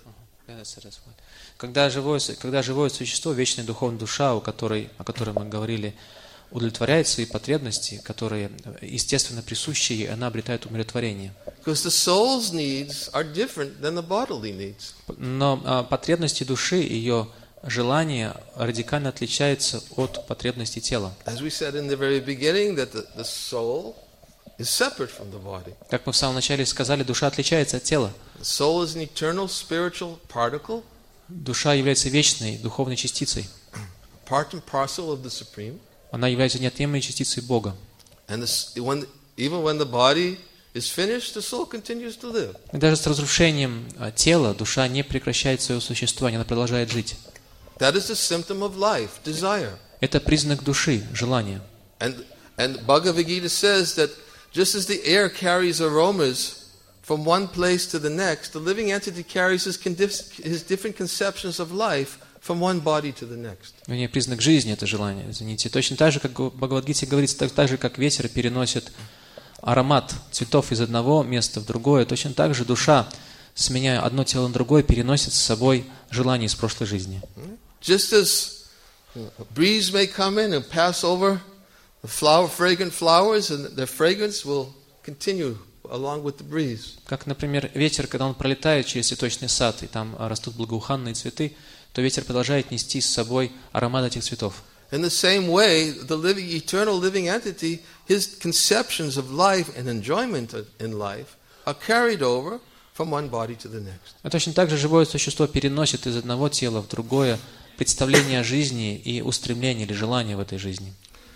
A: когда живое существо, вечная духовная душа, о которой мы говорили, удовлетворяет свои потребности, которые естественно присущи ей, она обретает умиротворение.
B: because the soul's needs are different than the bodily needs.
A: Но потребности души, ее желания радикально отличаются от потребностей тела.
B: As we said in the very beginning, that the soul is separate from the body.
A: Как мы в самом начале сказали, душа отличается от тела.
B: The soul is an eternal spiritual particle,
A: Душа является вечной духовной частицей.
B: part and parcel of the Supreme.
A: Она является неотъемлемой частицей Бога.
B: And even when the body is finished, the soul continues to live.
A: И даже с разрушением тела душа не прекращает своего существования, она продолжает жить.
B: That is the symptom of life, desire.
A: Это признак души, желания.
B: And Bhagavad Gita says that just as the air carries aromas from one place to the next, the living entity carries his different conceptions of life from one body to the next.
A: Вернее, признак жизни — это желание, извините. Точно так же, как в Бхагавад-гите говорится, так же, как ветер переносит аромат цветов из одного места в другое, точно так же душа, сменяя одно тело на другое, переносит с собой желания из прошлой жизни.
B: Just as a breeze may come in and pass over the fragrant flowers, and their fragrance will continue along with the breeze.
A: Как, например, ветер, когда он пролетает через цветочный сад, и там растут благоуханные цветы, то ветер продолжает нести с собой аромат этих цветов.
B: In the same way, the eternal living entity, his conceptions of life and enjoyment in life are carried over from one body to the next.
A: А точно так же живое существо переносит из одного тела в другое представление о жизни и устремление или желание в этой жизни.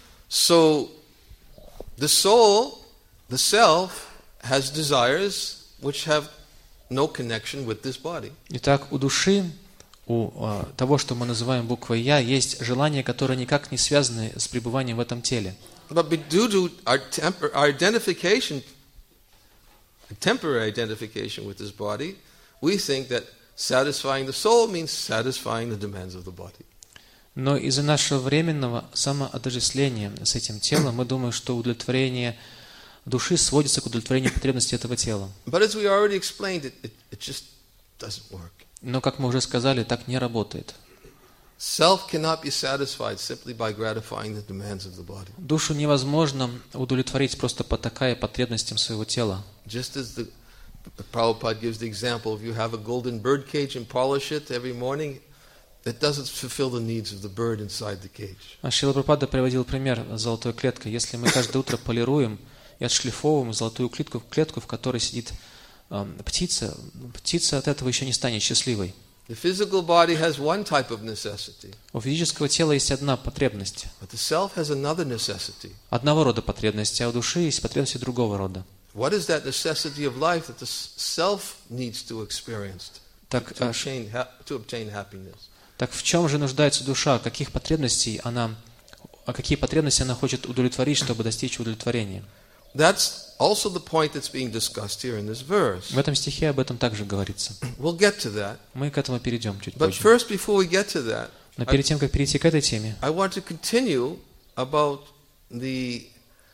B: So, the soul, the self, has desires which have no connection with this body.
A: Итак, у души, у того, что мы называем буквой «Я», есть желания, которые никак не связаны с пребыванием в этом теле.
B: But due to our identification a temporary identification with this body, we think that satisfying the soul means satisfying the demands of the body.
A: Но из-за нашего временного самоотождествления с этим телом мы думаем, что удовлетворение души сводится к удовлетворению потребностей этого тела.
B: But as we already explained, it just doesn't work.
A: Но, как мы уже сказали, так не работает.
B: Self cannot be satisfied simply by gratifying the demands of the body.
A: Душу невозможно удовлетворить, просто потакая потребностям своего тела.
B: Just as the Prabhupada gives the example, if you have a golden bird cage and polish it every morning, it doesn't fulfill the needs of the bird inside the cage.
A: Шрила Прабхупада приводил пример с золотой клеткой. Если мы каждое утро полируем и отшлифовываем золотую клетку, в которой сидит птица, птица от этого еще не станет счастливой.
B: The physical body has one type of necessity,
A: У физического тела есть одна потребность,
B: but the self has another necessity.
A: одного рода потребности, а у души есть потребности другого рода.
B: What is that necessity of life that the self needs to experience
A: Так,
B: to obtain happiness?
A: так в чем же нуждается душа? Какие потребности она хочет удовлетворить, чтобы достичь удовлетворения?
B: That's also the point that's being discussed here in this verse.
A: В этом стихе об этом также говорится.
B: We'll get to that.
A: Мы к этому перейдем чуть
B: But
A: позже.
B: first, before we get to that,
A: Но перед тем, как перейти к этой теме,
B: I want to continue about the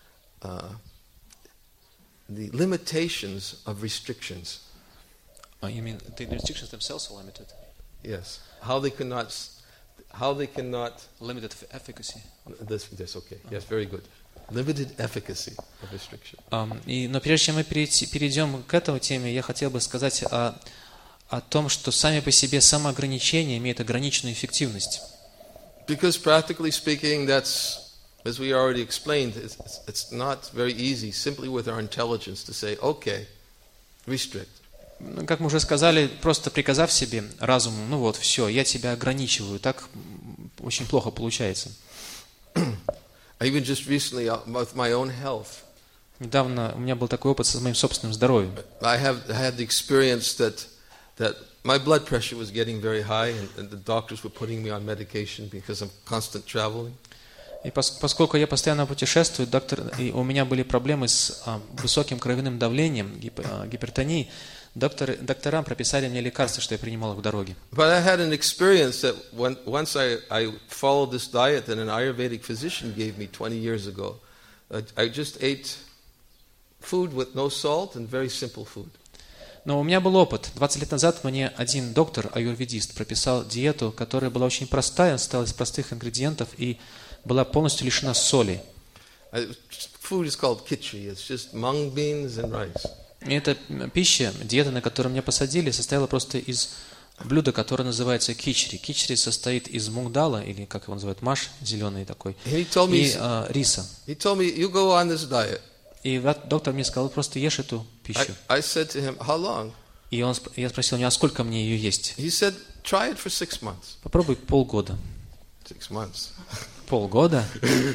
B: limitations of restrictions.
A: you mean the restrictions themselves are limited?
B: Yes, how they cannot.
A: Limited efficacy.
B: That's okay. Yes, very good. Limited efficacy of restriction.
A: Но прежде чем мы перейдем к этой теме, я хотел бы сказать о том, что сами по себе самоограничения имеют ограниченную эффективность.
B: Because practically speaking, that's, as we already explained, it's not very easy simply with our intelligence to say, okay, restrict.
A: Как мы уже сказали, просто приказав себе разуму, ну вот, все, я тебя ограничиваю, так очень плохо получается.
B: Even just recently, with my own health,
A: Недавно у меня был такой опыт с моим собственным здоровьем.
B: I had the experience that my blood pressure was getting very high, and the doctors were putting me on medication because of constant traveling.
A: И поскольку я постоянно путешествую, и у меня были проблемы с высоким кровяным давлением, гипертонией, докторам прописали мне лекарства, что я принимал их в дороге.
B: But I had an experience that once I followed this diet that an Ayurvedic physician gave me 20 years ago. I just ate food with no salt and very simple food.
A: Но у меня был опыт. 20 лет назад мне один доктор, аюрведист, прописал диету, которая была очень простая, состояла из простых ингредиентов и была полностью лишена соли.
B: Food is called khichdi. It's just mung beans and rice.
A: И эта пища, диета, на которую меня посадили, состояла просто из блюда, которое называется кичри. Кичри состоит из мунгдала, или как его называют, маш зеленый такой, и риса.
B: He told me, you go on this diet.
A: И доктор мне сказал, просто ешь эту пищу.
B: I said to him, how long?
A: И я спросил у него, а сколько мне ее есть?
B: He said, try it for 6 months.
A: Попробуй полгода.
B: 6 months.
A: Полгода?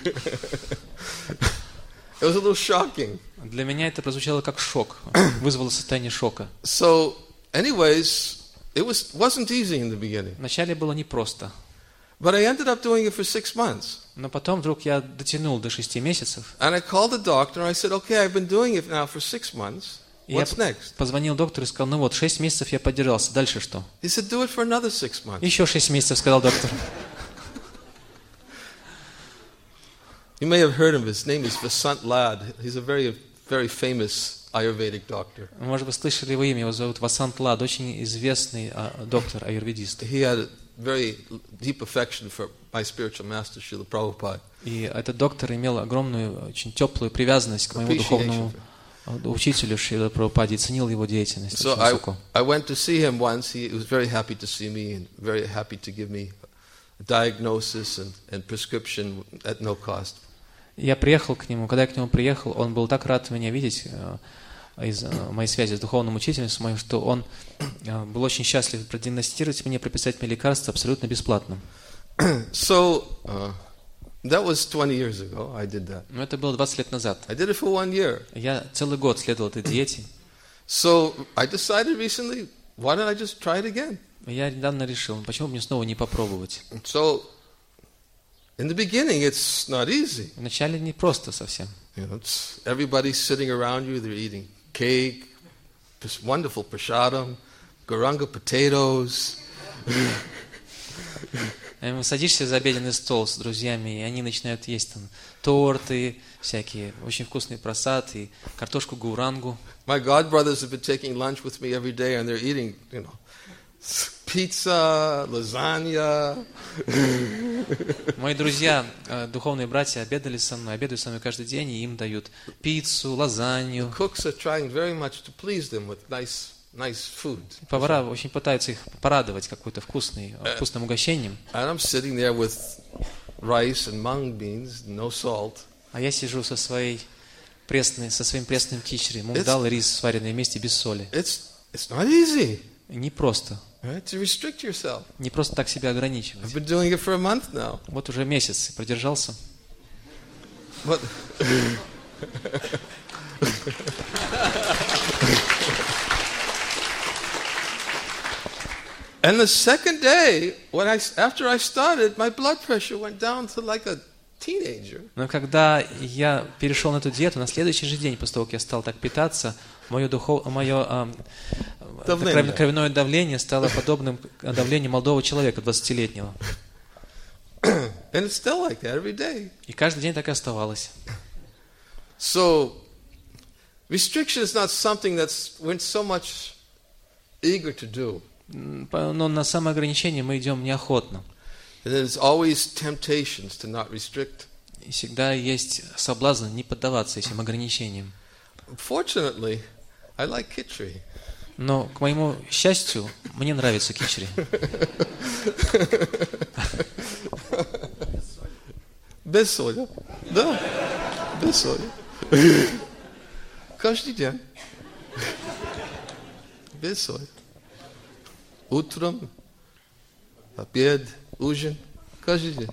B: It was a little shocking.
A: Для меня это прозвучало как шок, вызвало состояние шока.
B: So, anyways, it wasn't easy in the beginning.
A: Вначале было непросто.
B: But I ended up doing it for 6 months.
A: Но потом вдруг я дотянул до 6 месяцев.
B: And I called the doctor and I said, okay, I've been doing it now for 6 months. What's next?
A: Позвонил доктору и сказал, ну вот, 6 месяцев я поддержался, дальше что?
B: He said, do it for another 6 months.
A: Еще 6 месяцев, сказал доктор.
B: You may have heard of him. His name is Vasant Lad. He's a very, very famous Ayurvedic doctor.
A: Может быть, слышали его имя, его зовут Васант Лад, очень известный доктор, аюрведист.
B: He had a very deep affection for my spiritual master, Srila Prabhupada.
A: И этот доктор имел огромную, очень теплую привязанность к моему духовному учителю Шрила Прабхупаде и ценил его деятельность очень высоко.
B: I went to see him once. He was very happy to see me and very happy to give me a diagnosis and prescription at no cost.
A: Я приехал к нему. Когда я к нему приехал, он был так рад меня видеть из моей связи с духовным учителем, с моим, что он был очень счастлив продиагностировать мне, прописать мне лекарства абсолютно бесплатно.
B: So, that was 20 years ago. I did that.
A: Но это было 20 лет назад.
B: I did it for 1 year.
A: Я целый год следовал этой диете.
B: So, I decided recently, why don't I just try it again?
A: Я недавно решил, почему бы мне снова не попробовать.
B: So, in the beginning, it's not easy.
A: Вначале не просто совсем.
B: You know, everybody's sitting around you. They're eating cake, this wonderful prasadam, Gauranga potatoes.
A: Садишься за обеденный стол с друзьями, и они начинают есть там торты, всякие очень вкусные прасады, картошку гурангу.
B: My godbrothers have been taking lunch with me every day, and they're eating, pizza, lasagna.
A: Мои друзья, духовные братья, обедают со мной каждый день, и им дают пиццу, лазанью.
B: Cooks are trying very much to please them with nice food.
A: Повара очень пытаются их порадовать какой-то вкусным угощением.
B: And I'm sitting there with rice and mung beans, no salt.
A: А я сижу со своим пресным кичри, мунгдал и рис, сваренные вместе без соли.
B: It's not easy.
A: Не просто.
B: Right? To restrict yourself.
A: Не просто так себя ограничивать.
B: I've been doing it for a month now.
A: Вот уже месяц продержался.
B: But and the second day, after I started, my blood pressure went down to like a teenager.
A: Но когда я перешел на эту диету, на следующий же день, после того, как я стал так питаться, мое кровяное давление стало подобным давлению молодого человека, 20-летнего.
B: And it's still like that every day.
A: И каждый день так и оставалось.
B: So, restriction is not something we're so much eager to do.
A: Но на самоограничение мы идем неохотно.
B: And there's always temptations to not restrict.
A: И всегда есть соблазн не поддаваться этим ограничениям.
B: Fortunately, I like khichdi.
A: Но, к моему счастью, мне нравится кичри.
B: Без соли. Да, без соли. Каждый день. Без соли. Утром, обед, ужин. Каждый день.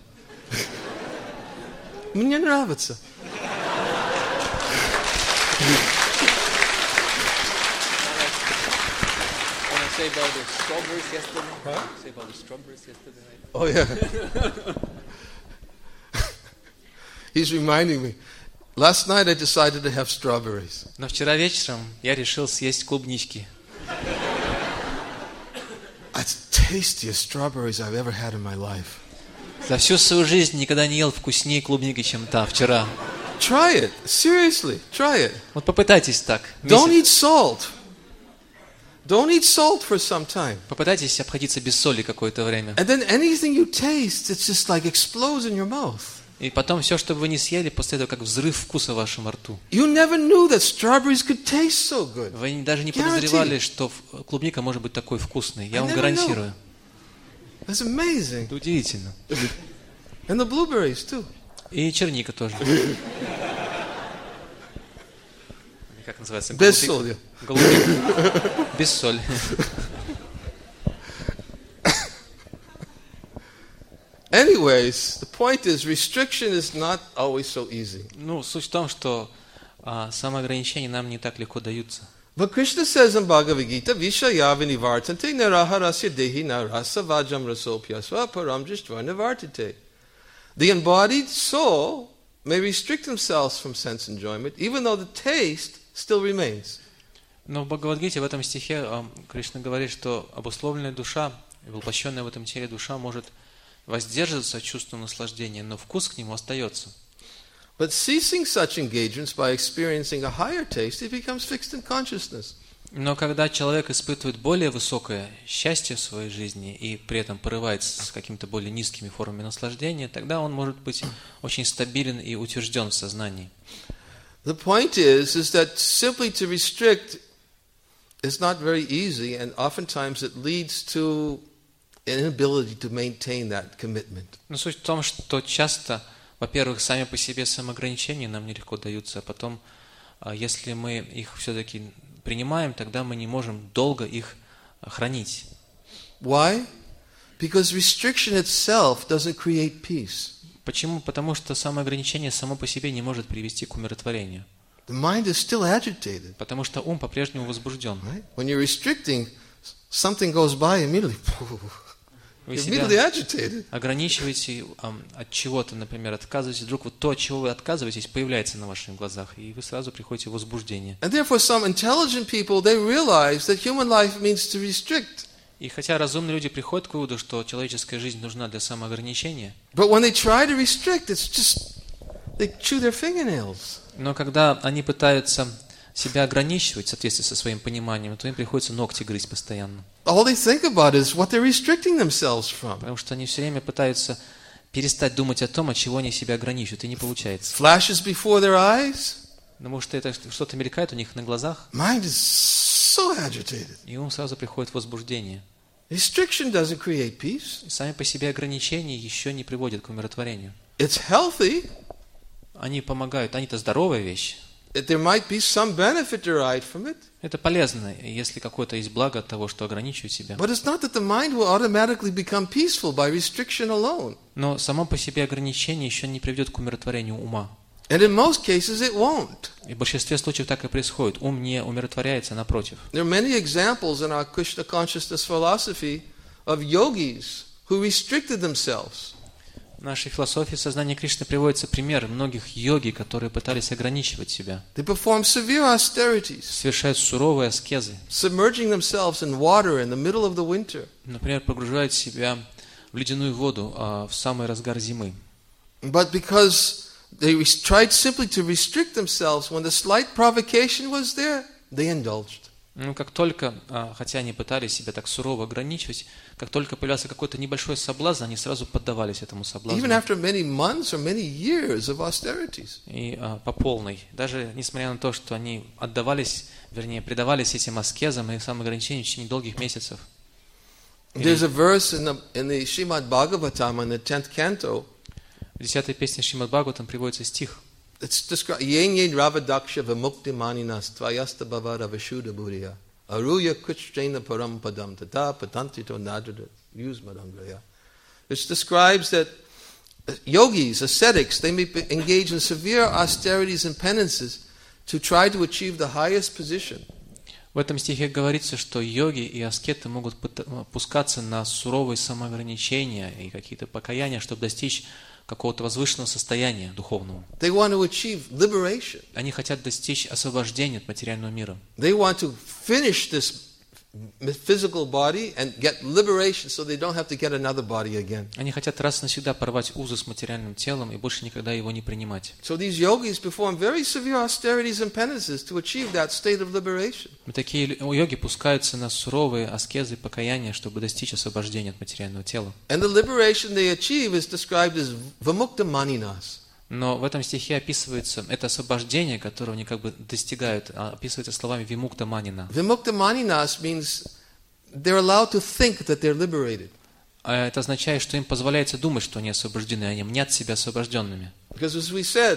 B: Мне нравится.
A: Say about the strawberries yesterday. Huh? Say about the strawberries yesterday night.
B: Oh yeah. He's reminding me. Last night I decided to have strawberries.
A: Но вчера вечером я решил съесть клубнички.
B: That's the tastiest strawberries I've ever had in my life.
A: За всю свою жизнь никогда не ел вкуснее клубники, чем вчера.
B: Try it. Seriously, try it.
A: Вот попытайтесь так.
B: Don't eat salt. Don't eat salt for some time.
A: Попытайтесь обходиться без соли какое-то время.
B: And then anything you taste, it's just like explodes in your mouth.
A: И потом все, что вы не съели, после этого как взрыв вкуса в вашем рту.
B: You never knew that strawberries could taste so good.
A: Вы даже не подозревали, что клубника может быть такой вкусной. Я вам гарантирую.
B: That's amazing.
A: Это удивительно.
B: And the blueberries too.
A: И черника тоже. Как называется?
B: Без соли.
A: Голубик. Без соли.
B: Anyways, the point is, restriction is not always so easy.
A: Ну, суть в том, что самоограничения нам не так легко даются.
B: But Krishna says in Bhagavad Gita, Vishaya vinivartante naraharasya dehi narasa vajam rasopyasva param jishtva nivartate. The embodied soul may restrict themselves from sense enjoyment, even though the taste still remains.
A: Но в Бхагавад-гите в этом стихе Кришна говорит, что обусловленная душа, воплощенная в этом теле душа может воздерживаться от чувства наслаждения, но вкус к нему остается.
B: But ceasing such engagements by experiencing a higher taste, it becomes fixed in consciousness.
A: Но когда человек испытывает более высокое счастье в своей жизни и при этом порывается с какими-то более низкими формами наслаждения, тогда он может быть очень стабилен и утвержден в сознании.
B: The point is that simply to restrict is not very easy, and oftentimes it leads to an inability to maintain that commitment.
A: Но суть в том, что часто, во-первых, сами по себе самоограничения нам нелегко даются, а потом, если мы их все-таки принимаем, тогда мы не можем долго их хранить.
B: Why? Because restriction itself doesn't create peace.
A: Почему? Потому что самоограничение само по себе не может привести к умиротворению.
B: The mind is still agitated.
A: Потому что ум по-прежнему возбужден.
B: Right? When you're restricting, something goes by immediately.
A: Вы
B: You're
A: себя
B: immediately agitated.
A: ограничиваете от чего-то, например, отказываетесь, вдруг вот то, от чего вы отказываетесь, появляется на ваших глазах, и вы сразу приходите в возбуждение.
B: And therefore some intelligent people, they realize that human life means to restrict.
A: И хотя разумные люди приходят к выводу, что человеческая жизнь нужна для самоограничения,
B: But when they try to restrict, it's just, they chew their fingernails.
A: но когда они пытаются себя ограничивать в соответствии со своим пониманием, то им приходится ногти грызть постоянно.
B: All they think about is what they're restricting themselves from.
A: Потому что они все время пытаются перестать думать о том, от чего они себя ограничивают, и не получается.
B: Flashes before their eyes.
A: Потому что это что-то мелькает у них на глазах,
B: Mind is so agitated.
A: и ум сразу приходит возбуждение.
B: Restriction doesn't create peace.
A: И сами по себе ограничения еще не приводят к умиротворению.
B: It's healthy.
A: Они помогают, они-то здоровая вещь.
B: There might be some benefit derived from it.
A: Это полезно, если какое-то есть благо от того, что ограничивают себя.
B: But it's not that the mind will automatically become peaceful by restriction alone.
A: Но само по себе ограничение еще не приведет к умиротворению ума.
B: And in most cases it won't.
A: И в большинстве случаев так и происходит. Ум не умиротворяется, напротив.
B: There are many examples in our Krishna consciousness philosophy of yogis who restricted themselves.
A: В нашей философии сознания Кришны приводится пример многих йоги, которые пытались ограничивать себя,
B: They perform severe austerities,
A: совершают суровые аскезы.
B: submerging themselves in water in the middle of the winter.
A: Например, погружают себя в ледяную воду в самый разгар зимы.
B: But because they tried simply to restrict themselves, when the slight provocation was there, they indulged.
A: Ну, как только, хотя они пытались себя так сурово ограничивать, как только появлялся какой-то небольшой соблазн, они сразу поддавались этому соблазну.
B: Even after many months or many years of austerities.
A: И по полной. Даже несмотря на то, что они отдавались, вернее, предавались этим аскезам и самоограничениям в течение долгих месяцев.
B: There's a verse in the Srimad Bhagavatam in the 10th canto.
A: В 10-й песне Шримад Бхагаватам приводится стих.
B: It's described yen yen ravadaksha vimukti maninas tvayasta bhavara vashuddha bhuriya aruya kuchena param padam tata patantito nadra use madangraya. Which describes that yogis, ascetics, they may engage in severe austerities and penances to try to achieve the highest position.
A: В этом стихе говорится, что йоги и аскеты могут пускаться на суровые самоограничения и какие-то покаяния, чтобы достичь какого-то возвышенного состояния духовного.
B: They want to achieve liberation.
A: Они хотят достичь освобождения от материального мира.
B: They want to finish this physical body and get liberation so they don't have to get another body again.
A: Они хотят раз и навсегда порвать узы с материальным телом и больше никогда его не принимать.
B: So these yogis perform very severe austerities and penances to achieve that state of liberation.
A: Такие йоги пускаются на суровые аскезы и покаяния, чтобы достичь освобождения от материального тела.
B: And the liberation they achieve is described as vimukta maninas.
A: Но в этом стихе описывается это освобождение, которого они как бы достигают, описывается словами вимукта манина.
B: Vimukta maninas means they're allowed to think that they're liberated.
A: Это означает, что им позволяется думать, что они освобождены, они мнят себя освобожденными.
B: Because as we said,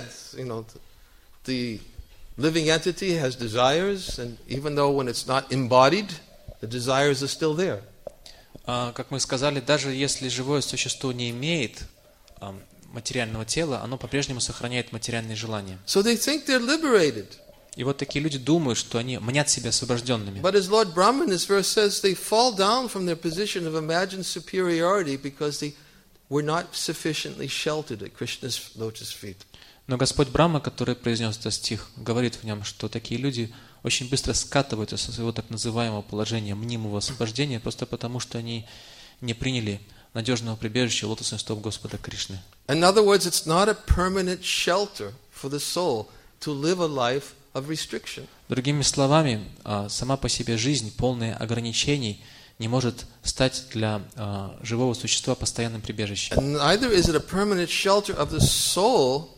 B: the living entity has desires, and even though when it's not embodied, the desires are still there.
A: Как мы сказали, даже если живое существо не имеет материального тела, оно по-прежнему сохраняет материальные желания.
B: So they think they're liberated.
A: И вот такие люди думают, что они мнят себя освобожденными.
B: But as Lord Brahma in this verse says, they fall down from their position of imagined superiority because they were not sufficiently sheltered at Krishna's lotus feet.
A: Но Господь Брахма, который произнес этот стих, говорит в нем, что такие люди очень быстро скатываются со своего так называемого положения мнимого освобождения, просто потому, что они не приняли надежного прибежища лотосных стоп Господа Кришны.
B: In other words, it's not a permanent shelter for the soul to live a life of restriction.
A: Другими словами, сама по себе жизнь, полная ограничений, не может стать для живого существа постоянным прибежищем.
B: And neither is it a permanent shelter of the soul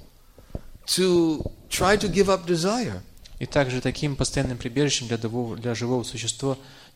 B: to try to give up desire.
A: И также таким постоянным прибежищем для живого существа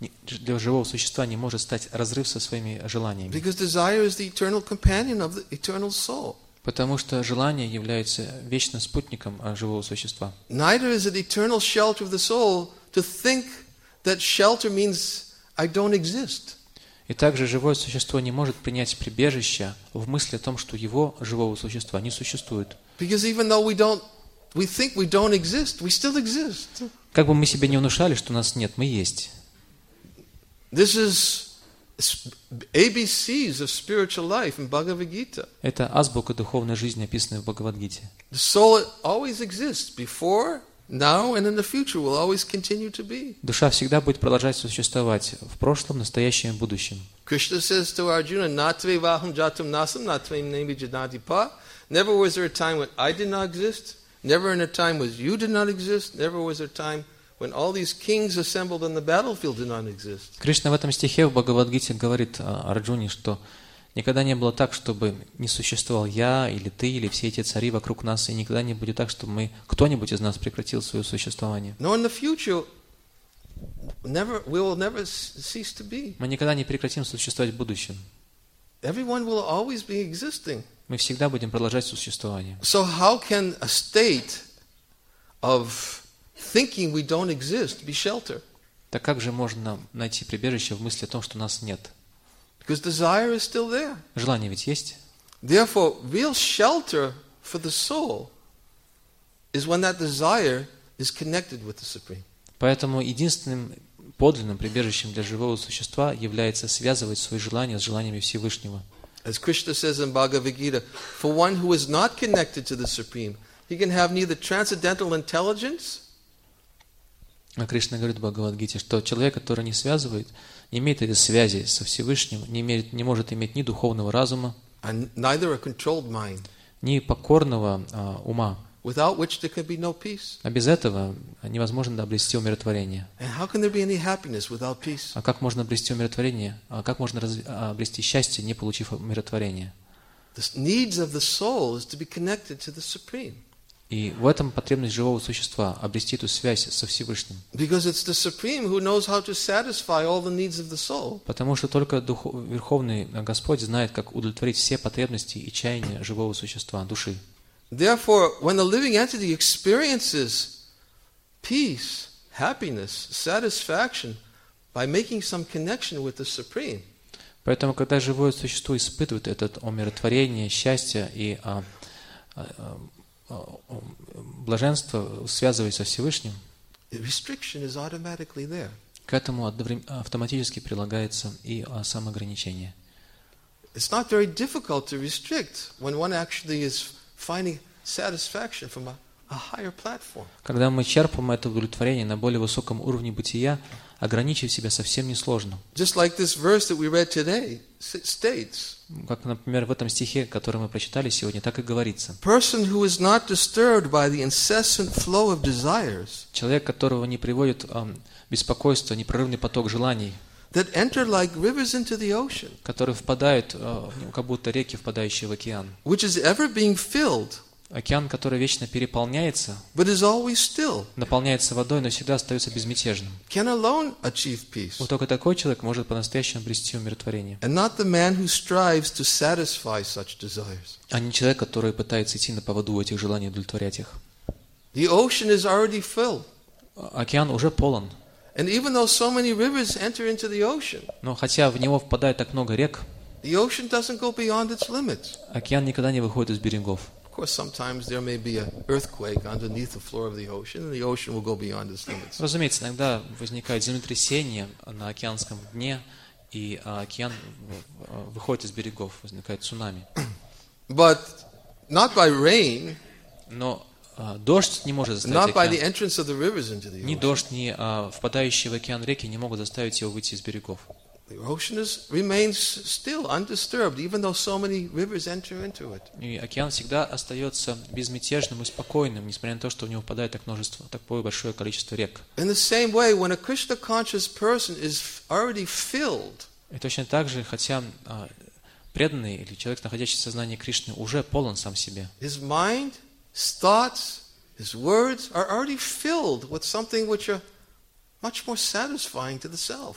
A: не может стать разрыв со своими желаниями.
B: Because desire is the eternal companion of the eternal soul.
A: Потому что желание является вечным спутником живого существа.
B: Neither is it eternal shelter of the soul to think that shelter means I don't exist.
A: И также живое существо не может принять прибежище в мысли о том, что его живого существа не существует.
B: Because even though we think we don't exist, we still exist.
A: Как бы мы себе не внушали, что нас нет, мы есть.
B: This is ABCs of spiritual life in Bhagavad Gita.
A: Это азбука духовной жизни, описанная в Бхагавад-гите.
B: The soul always exists before, now, and in the future will always continue to be.
A: Душа всегда будет продолжать существовать в прошлом, настоящем и будущем.
B: Krishna says to Arjuna, Natve vaham jatum nasam, natve nemi janati pa. Never was there a time when I did not exist. Never in a time when you did not exist. Never was there a time when all these kings assembled on the battlefield did not exist.
A: Кришна в этом стихе в Бхагавад-гите говорит Арджуне, что никогда не было так, чтобы не существовал я, или ты, или все эти цари вокруг нас, и никогда не будет так, чтобы кто-нибудь из нас прекратил свое существование.
B: No, in the future, we will never cease to be.
A: Мы никогда не прекратим существовать в будущем.
B: Everyone will always be existing.
A: Мы всегда будем продолжать существование.
B: So how can a state of thinking we don't exist be shelter?
A: Так как же можно найти прибежище в мысли о том, что нас нет?
B: Because desire is still there.
A: Желание ведь есть.
B: Therefore, real shelter for the soul is when that desire is connected with the Supreme.
A: Поэтому единственным подлинным прибежищем для живого существа является связывать свои желания с желаниями Всевышнего.
B: As Krishna says in Bhagavad Gita, for one who is not connected to the Supreme, he can have neither transcendental intelligence.
A: А Кришна говорит в Бхагавад-гите, что человек, который не связывает, не имеет этой связи со Всевышним, не может иметь ни духовного разума,
B: And neither a controlled mind,
A: ни покорного ума.
B: without which there can be no peace.
A: А без этого невозможно обрести умиротворение.
B: And how can there be any happiness without peace?
A: А как можно обрести умиротворение? А как можно обрести счастье, не получив умиротворение?
B: The needs of the soul is to be connected to the Supreme.
A: И в этом потребность живого существа — обрести эту связь со Всевышним.
B: Because it's the Supreme who knows how to satisfy all the needs of the soul.
A: Потому что только Верховный Господь знает, как удовлетворить все потребности и чаяния живого существа, души.
B: Therefore, when the living entity experiences peace, happiness, satisfaction by making some connection with the Supreme,
A: Поэтому, когда живое существо испытывает это умиротворение, счастье и блаженство, связываясь со Всевышним,
B: restriction is automatically there.
A: к этому автоматически прилагается и самоограничение.
B: It's not very difficult to restrict when one actually is finding satisfaction from a higher platform.
A: Когда мы черпаем это удовлетворение на более высоком уровне бытия, ограничив себя совсем несложно.
B: Just like this verse that we read today states.
A: Как, например, в этом стихе, который мы прочитали сегодня, так и говорится.
B: Person who is not disturbed by the incessant flow of desires,
A: Человек, которого не приводит беспокойство, непрерывный поток желаний,
B: that enter like rivers into the ocean,
A: который впадает, как будто реки, впадающие в океан.
B: which is ever being filled,
A: Океан, который вечно переполняется,
B: but is always still,
A: наполняется водой, но всегда остается безмятежным.
B: can alone achieve peace.
A: Вот только такой человек может по-настоящему обрести умиротворение,
B: And not the man who strives to satisfy such desires.
A: а не человек, который пытается идти на поводу этих желаний и удовлетворять их.
B: The ocean is already filled.
A: Океан уже полон,
B: And even though so many rivers enter into the ocean,
A: но хотя в него впадает так много рек,
B: the ocean doesn't go beyond its limits.
A: океан никогда не выходит из берегов.
B: Of course, sometimes there may be an earthquake underneath the floor of the ocean, and the ocean will go beyond its limits.
A: Разумеется, иногда возникает землетрясение на океанском дне, и океан выходит из берегов, возникает цунами.
B: But not by rain,
A: Но дождь не может заставить
B: not by the
A: океан.
B: entrance of the rivers into the
A: Ни
B: ocean.
A: дождь, ни впадающие в океан реки не могут заставить его выйти из берегов.
B: The ocean remains still, undisturbed, even though so many rivers enter into it.
A: И океан всегда остается безмятежным и спокойным, несмотря на то, что в него впадает такое большое количество рек.
B: In the same way, when a Krishna-conscious person is already filled,
A: И точно так же, хотя преданный или человек, находящийся в сознании Кришны, уже полон сам себе.
B: his mind, his thoughts, his words are already filled with something which are much more satisfying to the self.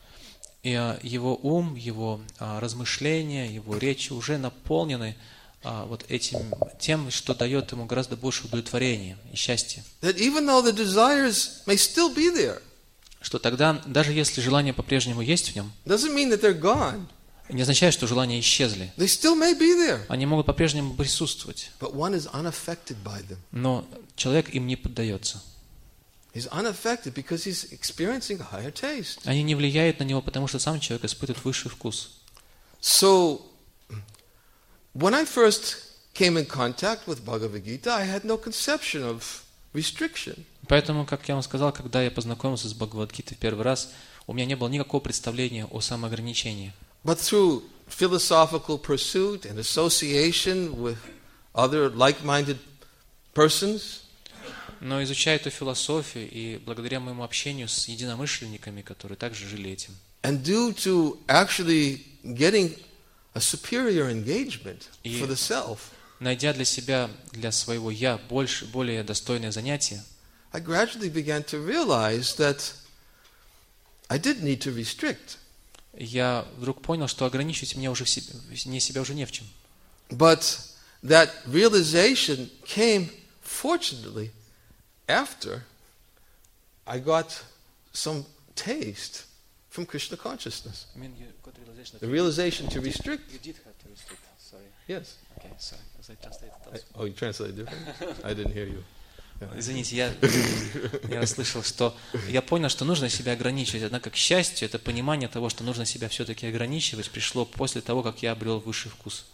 A: И его ум, его размышления, его речи уже наполнены вот тем, что дает ему гораздо больше удовлетворения и счастья.
B: That even though the desires may still be there,
A: Что тогда, даже если желания по-прежнему есть в нем,
B: doesn't mean that they're gone.
A: не означает, что желания исчезли.
B: They still may be there,
A: Они могут по-прежнему присутствовать,
B: but one is unaffected by them.
A: но человек им не поддается.
B: He's unaffected because he's experiencing a higher taste.
A: Они не влияют на него, потому что сам человек испытывает высший вкус.
B: So, when I first came in contact with Bhagavad Gita, I had no conception of restriction.
A: Поэтому, как я вам сказал, когда я познакомился с Бхагавад-гитой в первый раз, у меня не было никакого представления о самоограничении.
B: But through philosophical pursuit and association with other like-minded persons,
A: Но изучая эту философию и благодаря моему общению с единомышленниками, которые также жили этим,
B: and due to actually getting a superior engagement for the self,
A: найдя для себя, для своего «я» более достойное занятие,
B: I gradually began to realize that I did need to restrict.
A: я вдруг понял, что ограничивать меня уже себя уже не в чем.
B: But that realization came, fortunately, after I got some taste from Krishna consciousness. The realization to restrict.
A: You did have to restrict, sorry.
B: Yes.
A: Okay, sorry. I translated also.
B: Oh, you translated differently? I didn't hear you.
A: Извините, я расслышал, что я понял, что нужно себя ограничивать, однако, к счастью, это понимание того, что нужно себя все-таки ограничивать, пришло после того, как я обрел высший вкус.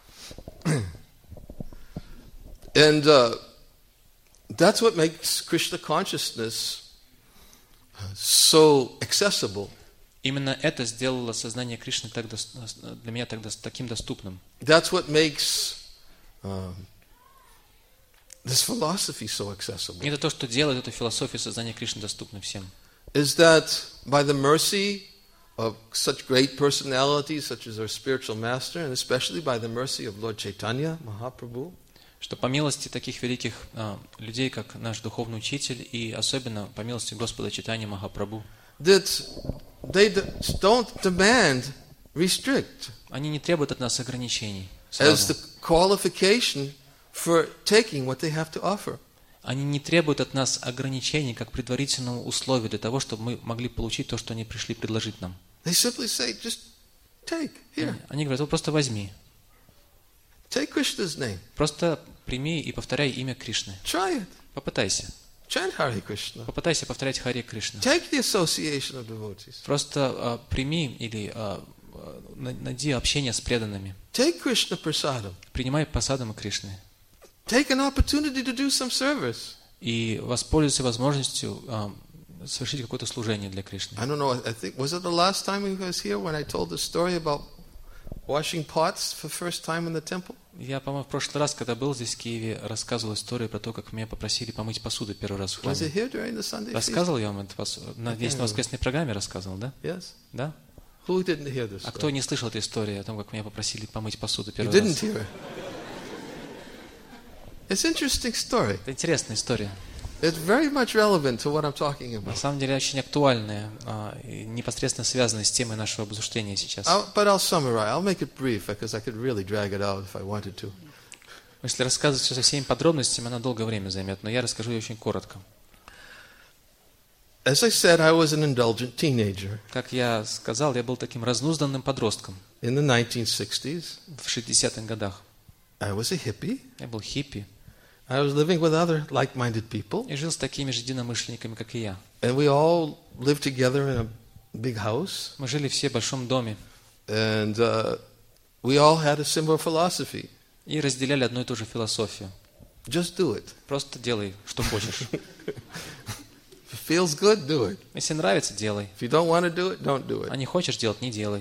B: And that's what makes Krishna consciousness so accessible.
A: Именно это сделало сознание Кришны для меня таким доступным.
B: That's what makes this philosophy so accessible.
A: И это то, что делает эту философию сознания Кришны доступной всем.
B: Is that by the mercy of such great personalities such as our spiritual master, and especially by the mercy of Lord Chaitanya Mahaprabhu,
A: Что по милости таких великих людей, как наш духовный учитель, и особенно по милости Господа Чайтаньи Махапрабху,
B: that they don't demand restrict
A: они не требуют от нас ограничений.
B: as the qualification for taking what they have to offer.
A: Они не требуют от нас ограничений как предварительного условия для того, чтобы мы могли получить то, что они пришли предложить нам.
B: They simply say, just take, here,
A: Они говорят, вот просто возьми.
B: take Krishna's name,
A: Просто прими и повторяй имя Кришны.
B: try it,
A: Попытайся.
B: chant Hare Krishna,
A: Попытайся повторять Харе Кришна.
B: take the association of devotees,
A: Просто прими или найди общение с преданными.
B: take Krishna prasadam,
A: Принимай прасадамы Кришны.
B: take an opportunity to do some service.
A: И воспользуйся возможностью совершить какое-то служение для Кришны.
B: I don't know, I think, was it the last time I was here when I told the story about washing pots for the first time in the temple?
A: Я, по-моему, в прошлый раз, когда был здесь в Киеве, рассказывал историю про то, как меня попросили помыть посуду первый раз в
B: Was it
A: храме.
B: here during the Sunday feast?
A: Рассказывал я вам это на воскресной программе рассказывал, да?
B: Yes.
A: Да?
B: Who didn't hear this
A: А кто
B: story?
A: не слышал этой истории о том, как меня попросили помыть посуду
B: You
A: первый
B: didn't
A: раз?
B: hear it. It's an interesting story.
A: Это интересная история.
B: It's very much relevant to what I'm talking
A: На
B: about.
A: самом деле очень актуальная, и непосредственно связанная с темой нашего обсуждения сейчас.
B: But I'll summarize. I'll make it brief because I could really drag it out if I wanted to.
A: Если рассказывать все со всеми подробностями, она долгое время займет, но я расскажу ее очень коротко.
B: As I said, I was an indulgent teenager
A: Как я сказал, я был таким разнузданным подростком
B: in the 1960s.
A: в 60-х годах.
B: I was a hippie.
A: Я был хиппи
B: I was living with other like-minded people,
A: и жил с такими же единомышленниками, как и я.
B: and we all lived together in a big house,
A: Мы жили все в большом доме
B: and we all had a similar philosophy.
A: и разделяли одну и ту же философию.
B: Just do it.
A: Просто делай, что хочешь.
B: If it feels good, do it.
A: Если нравится, делай.
B: If you don't want to do it, don't do it.
A: А не хочешь делать, не делай.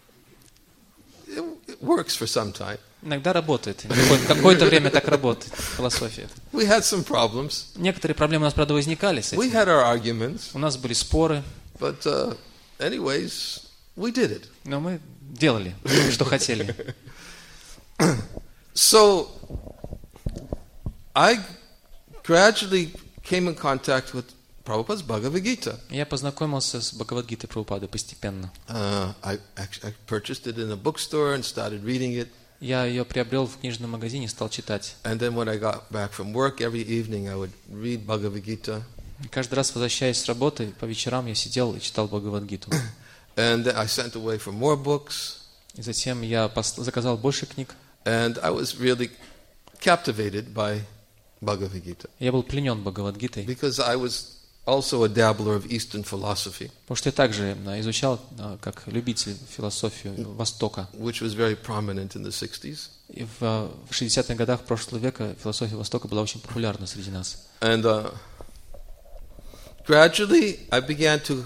B: It works for some time.
A: Иногда работает. Какое-то время так работает философия.
B: We had some problems.
A: Некоторые проблемы у нас, правда, возникали с
B: We
A: этим.
B: had our arguments,
A: У нас были споры,
B: but anyways, we did it.
A: но мы делали, что хотели.
B: So I gradually came in contact with Prabhupada's Bhagavad Gita.
A: Я познакомился с Бхагавад-гитой Прабхупады постепенно.
B: I purchased it in a bookstore and started reading it.
A: Я ее приобрел в книжном магазине и стал читать.
B: And then when I got back from work, every evening I would read Bhagavad Gita.
A: Каждый раз, возвращаясь с работы, по вечерам я сидел и читал Бхагавад-гиту.
B: And then I sent away for more books.
A: И затем я заказал больше книг.
B: And I was really captivated by Bhagavad Gita.
A: Я был пленен Бхагавад-гитой,
B: Because I was also a dabbler of Eastern philosophy,
A: Потому что я также изучал, как любитель, философию Востока.
B: which was very prominent in the 60s.
A: И в 60-х годах прошлого века философия Востока была очень популярна среди нас.
B: And gradually, I began to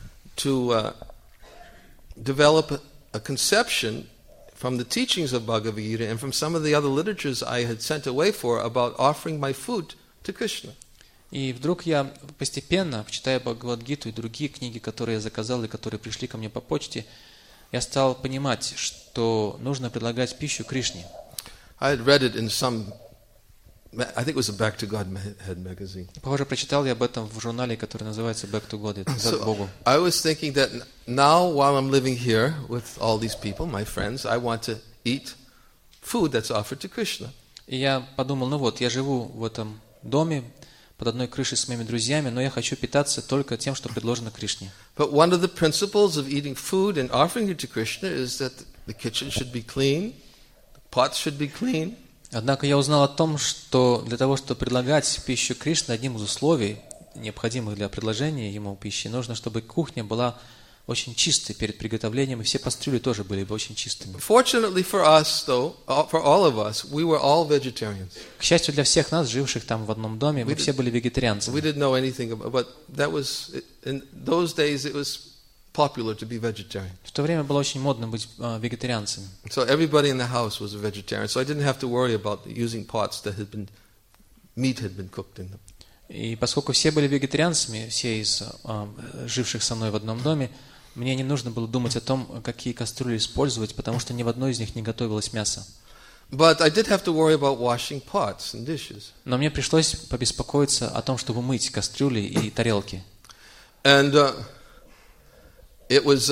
B: develop a conception from the teachings of Bhagavad Gita and from some of the other literatures I had sent away for about offering my food to Krishna.
A: И вдруг я постепенно, читая Бхагавад-гиту и другие книги, которые я заказал и которые пришли ко мне по почте, я стал понимать, что нужно предлагать пищу Кришне.
B: I had read it in some, I think it was a Back to Godhead magazine.
A: Похоже, прочитал я об этом в журнале, который называется Back to God, «Назад к Богу».
B: I was thinking that now, while I'm living here with all these people, my friends, I want to eat food that's offered to Krishna.
A: И я подумал, ну вот, я живу в этом доме, под одной крышей с моими друзьями, но я хочу питаться только тем, что предложено Кришне.
B: But one of the principles of eating food and offering it to Krishna is that the kitchen should be clean, the pots should be clean.
A: Однако я узнал о том, что для того, чтобы предлагать пищу Кришне, одним из условий, необходимых для предложения ему пищи, нужно, чтобы кухня была очень чистой перед приготовлением, и все кастрюли тоже были бы очень чистыми.
B: Fortunately for us, though, for all of us, we were all vegetarians.
A: К счастью для всех нас, живших там в одном доме, мы все были
B: We
A: вегетарианцами.
B: didn't know anything about, but that was, in those days, it was popular to be vegetarian.
A: В то время было очень модно быть вегетарианцем.
B: So everybody in the house was a vegetarian. So I didn't have to worry about using pots that meat had been cooked in them.
A: И поскольку все были вегетарианцами, все из живших со мной в одном доме, мне не нужно было думать о том, какие кастрюли использовать, потому что ни в одной из них не готовилось мясо.
B: But I did have to worry about washing pots and dishes.
A: Но мне пришлось побеспокоиться о том, чтобы мыть кастрюли и тарелки.
B: And it was,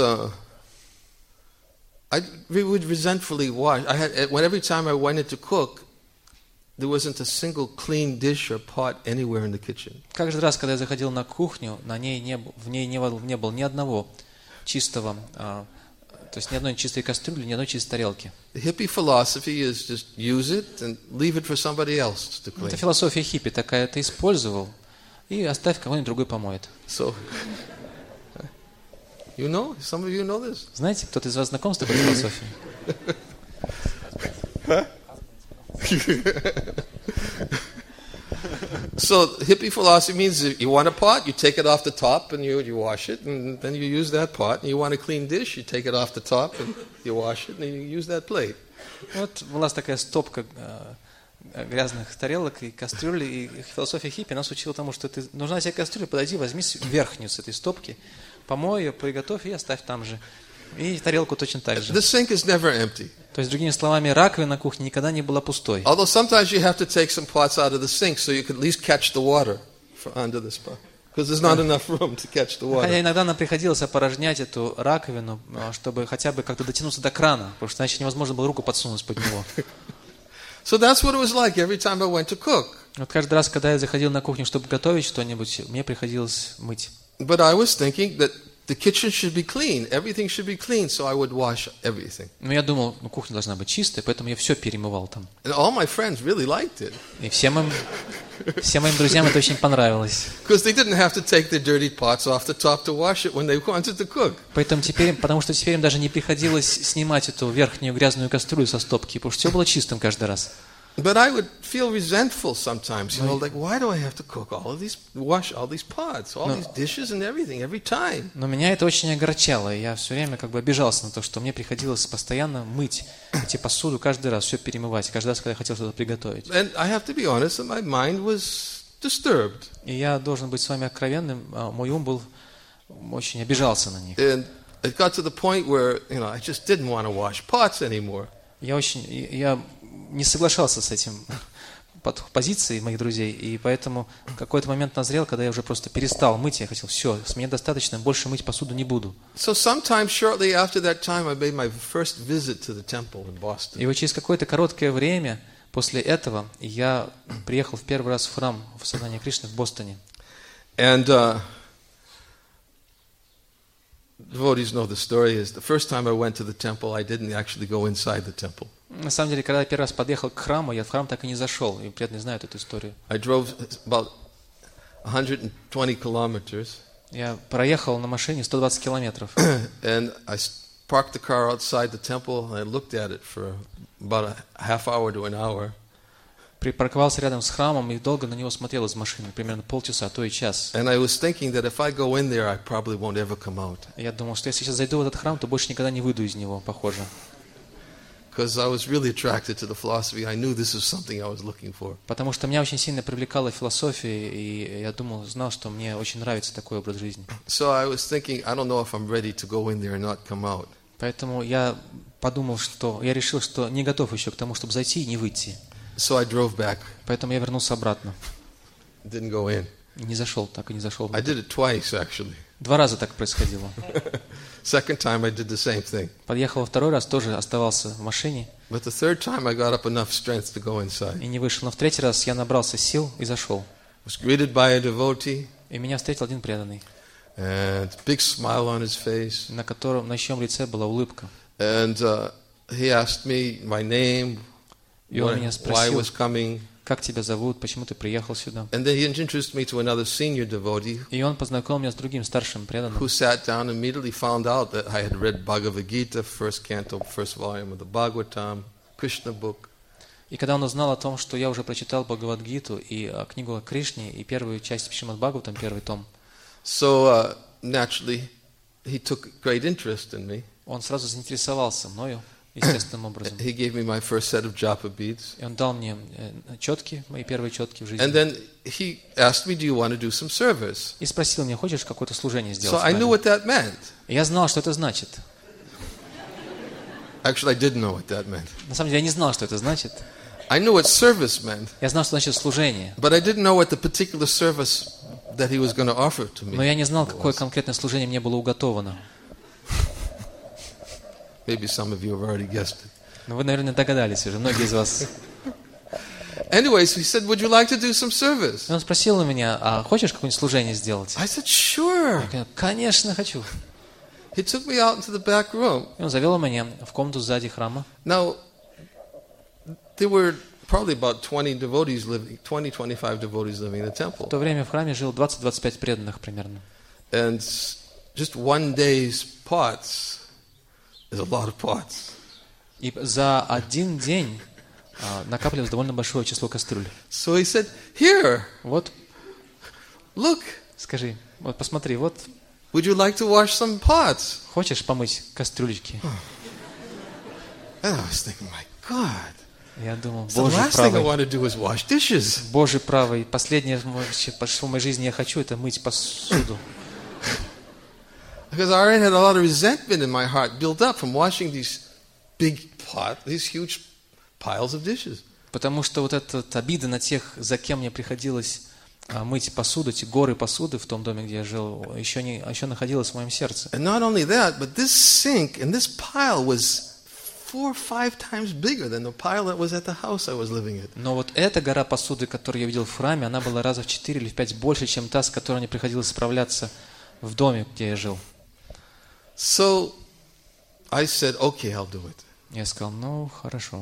B: we would resentfully wash. Every time I went in to cook, there wasn't a single clean dish or pot anywhere in the kitchen.
A: Каждый раз, когда я заходил на кухню, в ней не было ни одного чистого, то есть ни одной чистой кастрюли, ни одной чистой тарелки.
B: The hippie philosophy is just use it and leave it for somebody else to clean.
A: Это философия хиппи такая, ты использовал, и оставь, кого-нибудь другой помоет.
B: So, you know, some of you know this.
A: Знаете, кто-то из вас знаком с такой философией?
B: So hippie philosophy means if you want a pot, you take it off the top and you wash it, and then you use that pot. And you want a clean dish, you take it off the top and you wash it, and you use that plate.
A: Вот у нас такая стопка грязных тарелок и кастрюль, и философия хиппи нас учила тому, что ты нужна тебе кастрюля, подойди, возьми верхнюю с этой стопки, помой ее, приготовь и оставь там же. И тарелку точно так же.
B: The sink is never empty.
A: То есть, другими словами, раковина на кухне никогда не была пустой.
B: Although sometimes you have to take some pots out of the sink so you can at least catch the water under the spot. Because there's not enough room to catch the water.
A: Хотя иногда нам приходилось опорожнять эту раковину, чтобы хотя бы как-то дотянуться до крана, потому что иначе невозможно было руку подсунуть под него.
B: So that's what it was like every time I went to cook.
A: Вот каждый раз, когда я заходил на кухню, чтобы готовить что-нибудь, мне приходилось мыть.
B: But I was thinking that the kitchen should be clean. Everything should be clean, so I would wash everything.
A: Но я думал, кухня должна быть чистой, поэтому я все перемывал там.
B: And all my friends really liked it.
A: И всем моим друзьям это очень понравилось.
B: Because they didn't have to take their dirty pots off the top to wash it when they wanted to cook.
A: Потому что теперь им даже не приходилось снимать эту верхнюю грязную кастрюлю со стопки, потому что все было чистым каждый раз.
B: But I would feel resentful sometimes, you know, like, why do I have to cook wash all these pots, all these dishes and everything, every time?
A: Но меня это очень огорчало, и я все время как бы обижался на то, что мне приходилось постоянно мыть эти посуду каждый раз, все перемывать, каждый раз, когда я хотел что-то приготовить.
B: And I have to be honest, that my mind was disturbed.
A: И я должен быть с вами откровенным, мой ум был очень обижался на них.
B: And it got to the point where, you know, I just didn't want to wash pots anymore.
A: Я не соглашался с этим позицией моих друзей, и поэтому какой-то момент назрел, когда я уже просто перестал мыть, я хотел, все, с меня достаточно, больше мыть посуду не буду.
B: So sometime shortly after that time, I made my first visit to the temple in Boston.
A: И вот через какое-то короткое время после этого я приехал в первый раз в храм в сознании Кришны в Бостоне.
B: And devotees know the story is the first time I went to the temple, I didn't actually go inside the temple.
A: На самом деле, когда я первый раз подъехал к храму, я в храм так и не зашел, и преданные знают эту историю.
B: I drove about 120 kilometers.
A: Я проехал на машине 120 километров.
B: And I parked the car outside the temple, and I looked at it for about a half hour to an hour.
A: Припарковался рядом с храмом и долго на него смотрел из машины, примерно полчаса, а то и час.
B: And I was thinking that if I go in there, I probably won't ever come out.
A: Я думал, что если сейчас зайду в этот храм, то больше никогда не выйду из него, похоже.
B: Because I was really attracted to the philosophy. I knew this was something I was looking for.
A: Потому что меня очень сильно привлекала философия, и я знал, что мне очень нравится такой образ жизни.
B: So I was thinking, I don't know if I'm ready to go in there and not come out.
A: Поэтому я решил, что не готов еще к тому, чтобы зайти и не выйти.
B: So I drove back.
A: Поэтому я вернулся обратно.
B: Didn't go in.
A: Не зашел, так и не зашел.
B: I did it twice, actually.
A: 2 раза так происходило.
B: Second time I did the same thing.
A: Подъехал 2-й раз, тоже оставался в машине.
B: But the third time I got up enough strength to go inside.
A: И не вышел. Но в 3-й раз я набрался сил и зашел.
B: Was greeted by a devotee.
A: И меня встретил один преданный.
B: And big smile on his face.
A: На чьем лице была улыбка.
B: And he asked me my name,
A: И он меня
B: why I
A: спросил,
B: was coming.
A: как тебя зовут, почему ты приехал сюда.
B: And then he introduced me to another senior devotee
A: И он познакомил меня с другим старшим преданным,
B: who sat down and immediately found out that I had read Bhagavad Gita, first canto, first volume of the Bhagavatam, Krishna book.
A: И когда он узнал о том, что я уже прочитал Бхагавад-гиту и книгу о Кришне, и первую часть Шримад Бхагаватам, 1 том,
B: So naturally, he took great interest in me.
A: он сразу заинтересовался мною, естественным образом.
B: He gave me my first set of japa beads.
A: И он дал мне четки, мои первые четки в жизни.
B: And then he asked me, do you want to do some service?
A: И спросил меня, хочешь какое-то служение
B: So
A: сделать?
B: I knew what that meant.
A: И я знал, что это значит.
B: Actually, I didn't know what that meant.
A: На самом деле я не знал, что это значит.
B: I knew what service meant,
A: Я знал, что значит служение.
B: but I didn't know what the particular service that he was going to offer to me.
A: Но я не знал, какое конкретное служение мне было уготовано.
B: Maybe some of you have already guessed it.
A: Но вы, наверное, догадались уже, многие из вас.
B: Anyways, he said, would you like to do some service?
A: И он спросил у меня, а хочешь какое-нибудь служение сделать?
B: I said, sure.
A: Я говорю, конечно, хочу.
B: He took me out into the back room.
A: И он завел меня в комнату сзади храма.
B: Now, there were probably about 25 devotees living in the
A: В
B: temple.
A: то время в храме жил 20-25 преданных примерно.
B: And just one day's pots is a lot of pots.
A: И за один день накапливалось довольно большое число кастрюль.
B: So he said, here,
A: Вот,
B: look,
A: скажи, вот посмотри, вот
B: would you like to wash some pots?
A: хочешь помыть кастрюлечки?
B: And I was thinking, my God,
A: Я думал,
B: the
A: Боже
B: last thing I
A: правый,
B: want to do is wash dishes.
A: Боже правый, последнее, что в моей жизни я хочу, это мыть посуду.
B: Because I already had a lot of resentment in my heart built up from washing these big pots, these huge piles of dishes.
A: Потому что вот эта обида на тех, за кем мне приходилось мыть посуду, эти горы посуды в том доме, где я жил, еще находилась в моем сердце.
B: And not only that, but this sink and this pile was 4 or 5 times bigger than the pile that was at the house I was living in.
A: Но вот эта гора посуды, которую я видел в храме, она была раза в 4 или в 5 больше, чем та, с которой мне приходилось справляться в доме, где я жил.
B: So I said, okay, I'll do it.
A: Я сказал, ну, хорошо.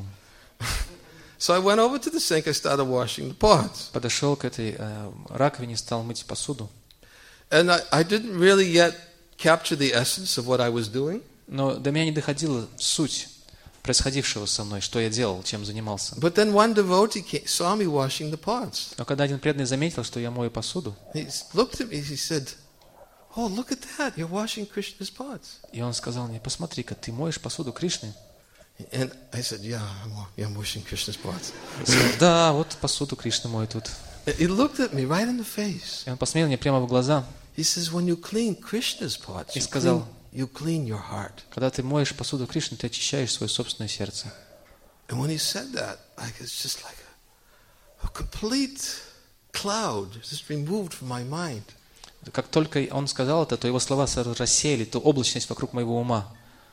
B: So I went over to the sink, I started washing the pots.
A: Подошел к этой раковине, стал мыть посуду.
B: And I didn't really yet capture the essence of what I was doing.
A: Но до меня не доходила суть происходившего со мной, что я делал, чем занимался.
B: But then one devotee saw me washing the pots.
A: Но когда один преданный заметил, что я мою посуду,
B: He looked at me, he said, oh, look at that, you're washing Krishna's pots.
A: и он сказал мне, посмотри-ка, ты моешь посуду Кришны?
B: And I said, yeah, I'm washing Krishna's pots.
A: Я сказал, да, вот посуду Кришны мой тут.
B: He looked at me right in the face.
A: И он посмотрел мне прямо в глаза
B: He says, when you clean Krishna's pots,
A: и сказал,
B: you clean your heart.
A: когда ты моешь посуду Кришны, ты очищаешь свое собственное сердце.
B: And when he said that, it's just like a complete cloud just removed from my mind.
A: Как только он сказал это, то его слова сразу рассеяли ту облачность вокруг моего ума.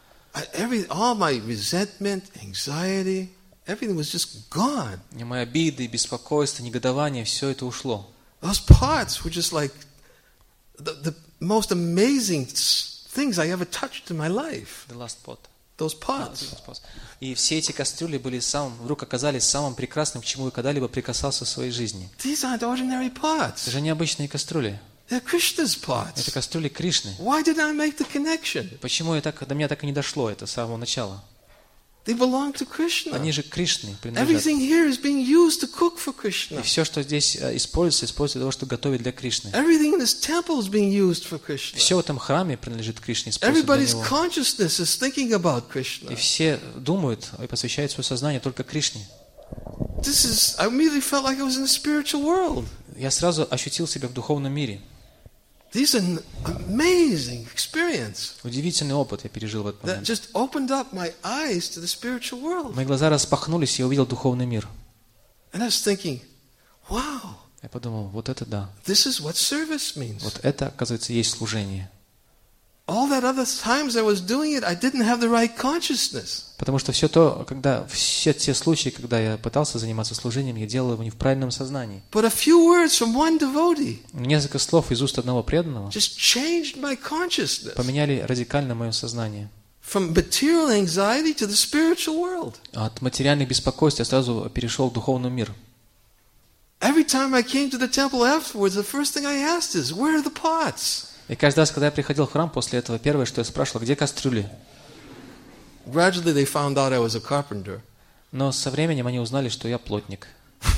B: All my resentment, anxiety, everything was just gone.
A: И мои обиды, беспокойство, негодование, все это ушло.
B: Those pots were just like the most amazing things I ever touched in my life.
A: The last pot.
B: those pots.
A: И все эти кастрюли были вдруг оказались самым прекрасным, к чему я когда-либо прикасался в своей жизни.
B: These aren't ordinary pots.
A: Это же необычные кастрюли.
B: They're Krishna's
A: Это
B: pots.
A: кастрюли Кришны.
B: Why did I make the connection?
A: Почему до меня так и не дошло это с самого начала?
B: They belong to Krishna.
A: Они же Кришны принадлежат.
B: Everything here is being used to cook for
A: И
B: Krishna.
A: все, что здесь используется для того, чтобы готовить для Кришны.
B: Everything in this temple is being used for Krishna.
A: Все в этом храме принадлежит Кришне, используется для
B: Everybody's
A: Него.
B: consciousness is thinking about Krishna.
A: И все думают и посвящают свое сознание только Кришне.
B: I immediately felt like I was in a spiritual world.
A: Я сразу ощутил себя в духовном мире.
B: These are an amazing experience
A: Удивительный опыт я пережил в этот
B: that
A: момент.
B: just opened up my eyes to the spiritual world.
A: Мои глаза распахнулись, и я увидел духовный мир.
B: And I was thinking, wow,
A: Я подумал, вот это да.
B: this is what service means.
A: Вот это, оказывается, есть служение.
B: All that other times I was doing it, I didn't have the right consciousness.
A: Потому что все те случаи, когда я пытался заниматься служением, я делал его не в правильном сознании.
B: But a few words from one devotee
A: Несколько слов из уст одного преданного
B: just changed my consciousness
A: поменяли радикально мое сознание.
B: from material anxiety to the spiritual world.
A: От материальных беспокойств я сразу перешел в духовный мир.
B: Every time I came to the temple afterwards, the first thing I asked is, where are the pots?
A: И каждый раз, когда я приходил в храм после этого, первое, что я спрашивал, где кастрюли?
B: Gradually they found out I was a carpenter.
A: Но со временем они узнали, что я плотник.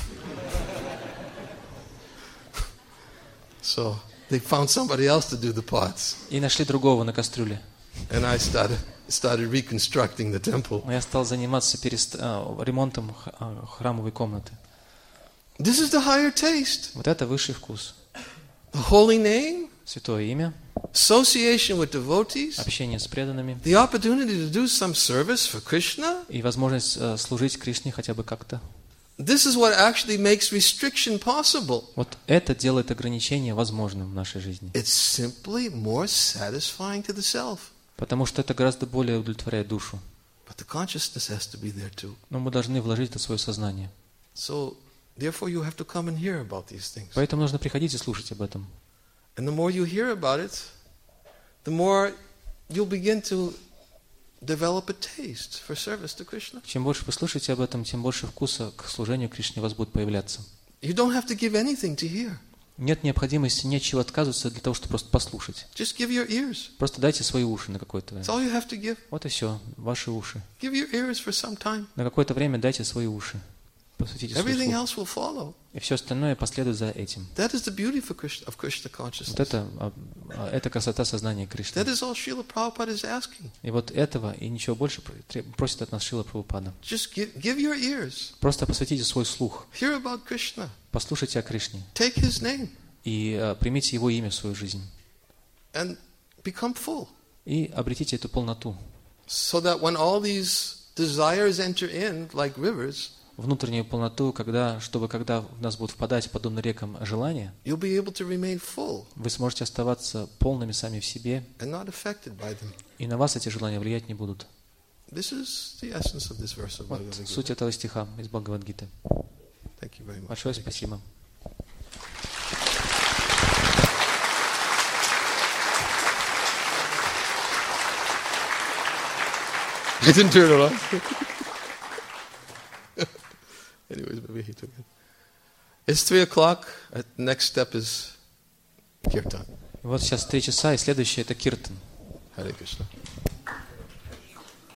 B: So they found somebody else to do the pots.
A: И нашли другого на кастрюле.
B: And I started reconstructing the temple.
A: Но я стал заниматься ремонтом храмовой комнаты.
B: This is the higher taste.
A: Вот это высший вкус.
B: The holy name,
A: Святое имя,
B: association with devotees,
A: общение с преданными
B: the opportunity to do some service for Krishna.
A: и возможность служить Кришне хотя бы как-то.
B: This is what actually makes restriction possible.
A: Вот это делает ограничение возможным в нашей жизни.
B: It's simply more satisfying to the self.
A: Потому что это гораздо более удовлетворяет душу.
B: But the consciousness has to be there too.
A: Но мы должны вложить это в свое сознание.
B: So, therefore, you have to come and hear about these things.
A: Поэтому нужно приходить и слушать об этом.
B: And the more you hear about it, the more you'll begin to develop a taste for service to Krishna.
A: Чем больше вы слушаете об этом, тем больше вкуса к служению Кришне у вас будет появляться.
B: You don't have to give anything to hear.
A: Нет необходимости нечего отказываться для того, чтобы просто послушать.
B: Just give your ears.
A: Просто дайте свои уши на какое-то
B: That's
A: время.
B: all you have to give.
A: Вот и все, ваши уши.
B: Give your ears for some time.
A: На какое-то время дайте свои уши. Посвятите свой
B: Everything
A: слух.
B: else will follow.
A: И все остальное последует за этим.
B: That is the beauty of Krishna
A: Вот
B: consciousness.
A: это красота сознания Кришны.
B: That is all Srila Prabhupada is asking.
A: И вот этого и ничего больше просит от нас Шрила Прабхупада.
B: Just give your ears.
A: Просто посвятите свой слух.
B: Hear about Krishna.
A: Послушайте о Кришне.
B: Take his name
A: И примите Его имя в свою жизнь.
B: and become full.
A: И обретите эту полноту.
B: So that when all these desires enter in like rivers,
A: Внутреннюю полноту, когда в нас будут впадать, подобно рекам, желания,
B: you'll be able to remain full
A: вы сможете оставаться полными сами в себе,
B: and not affected by them.
A: и на вас эти желания влиять не будут.
B: This is the essence of this verse of
A: Вот
B: Bhagavad
A: суть
B: Gita.
A: этого стиха из Бхагавад-гиты.
B: Thank you very much.
A: Большое спасибо.
B: I didn't turn it on. Anyways, maybe he took it. It's 3:00. Next step is kirtan.
A: Вот сейчас 3 часа, и следующее это киртан.
B: Hare Krishna.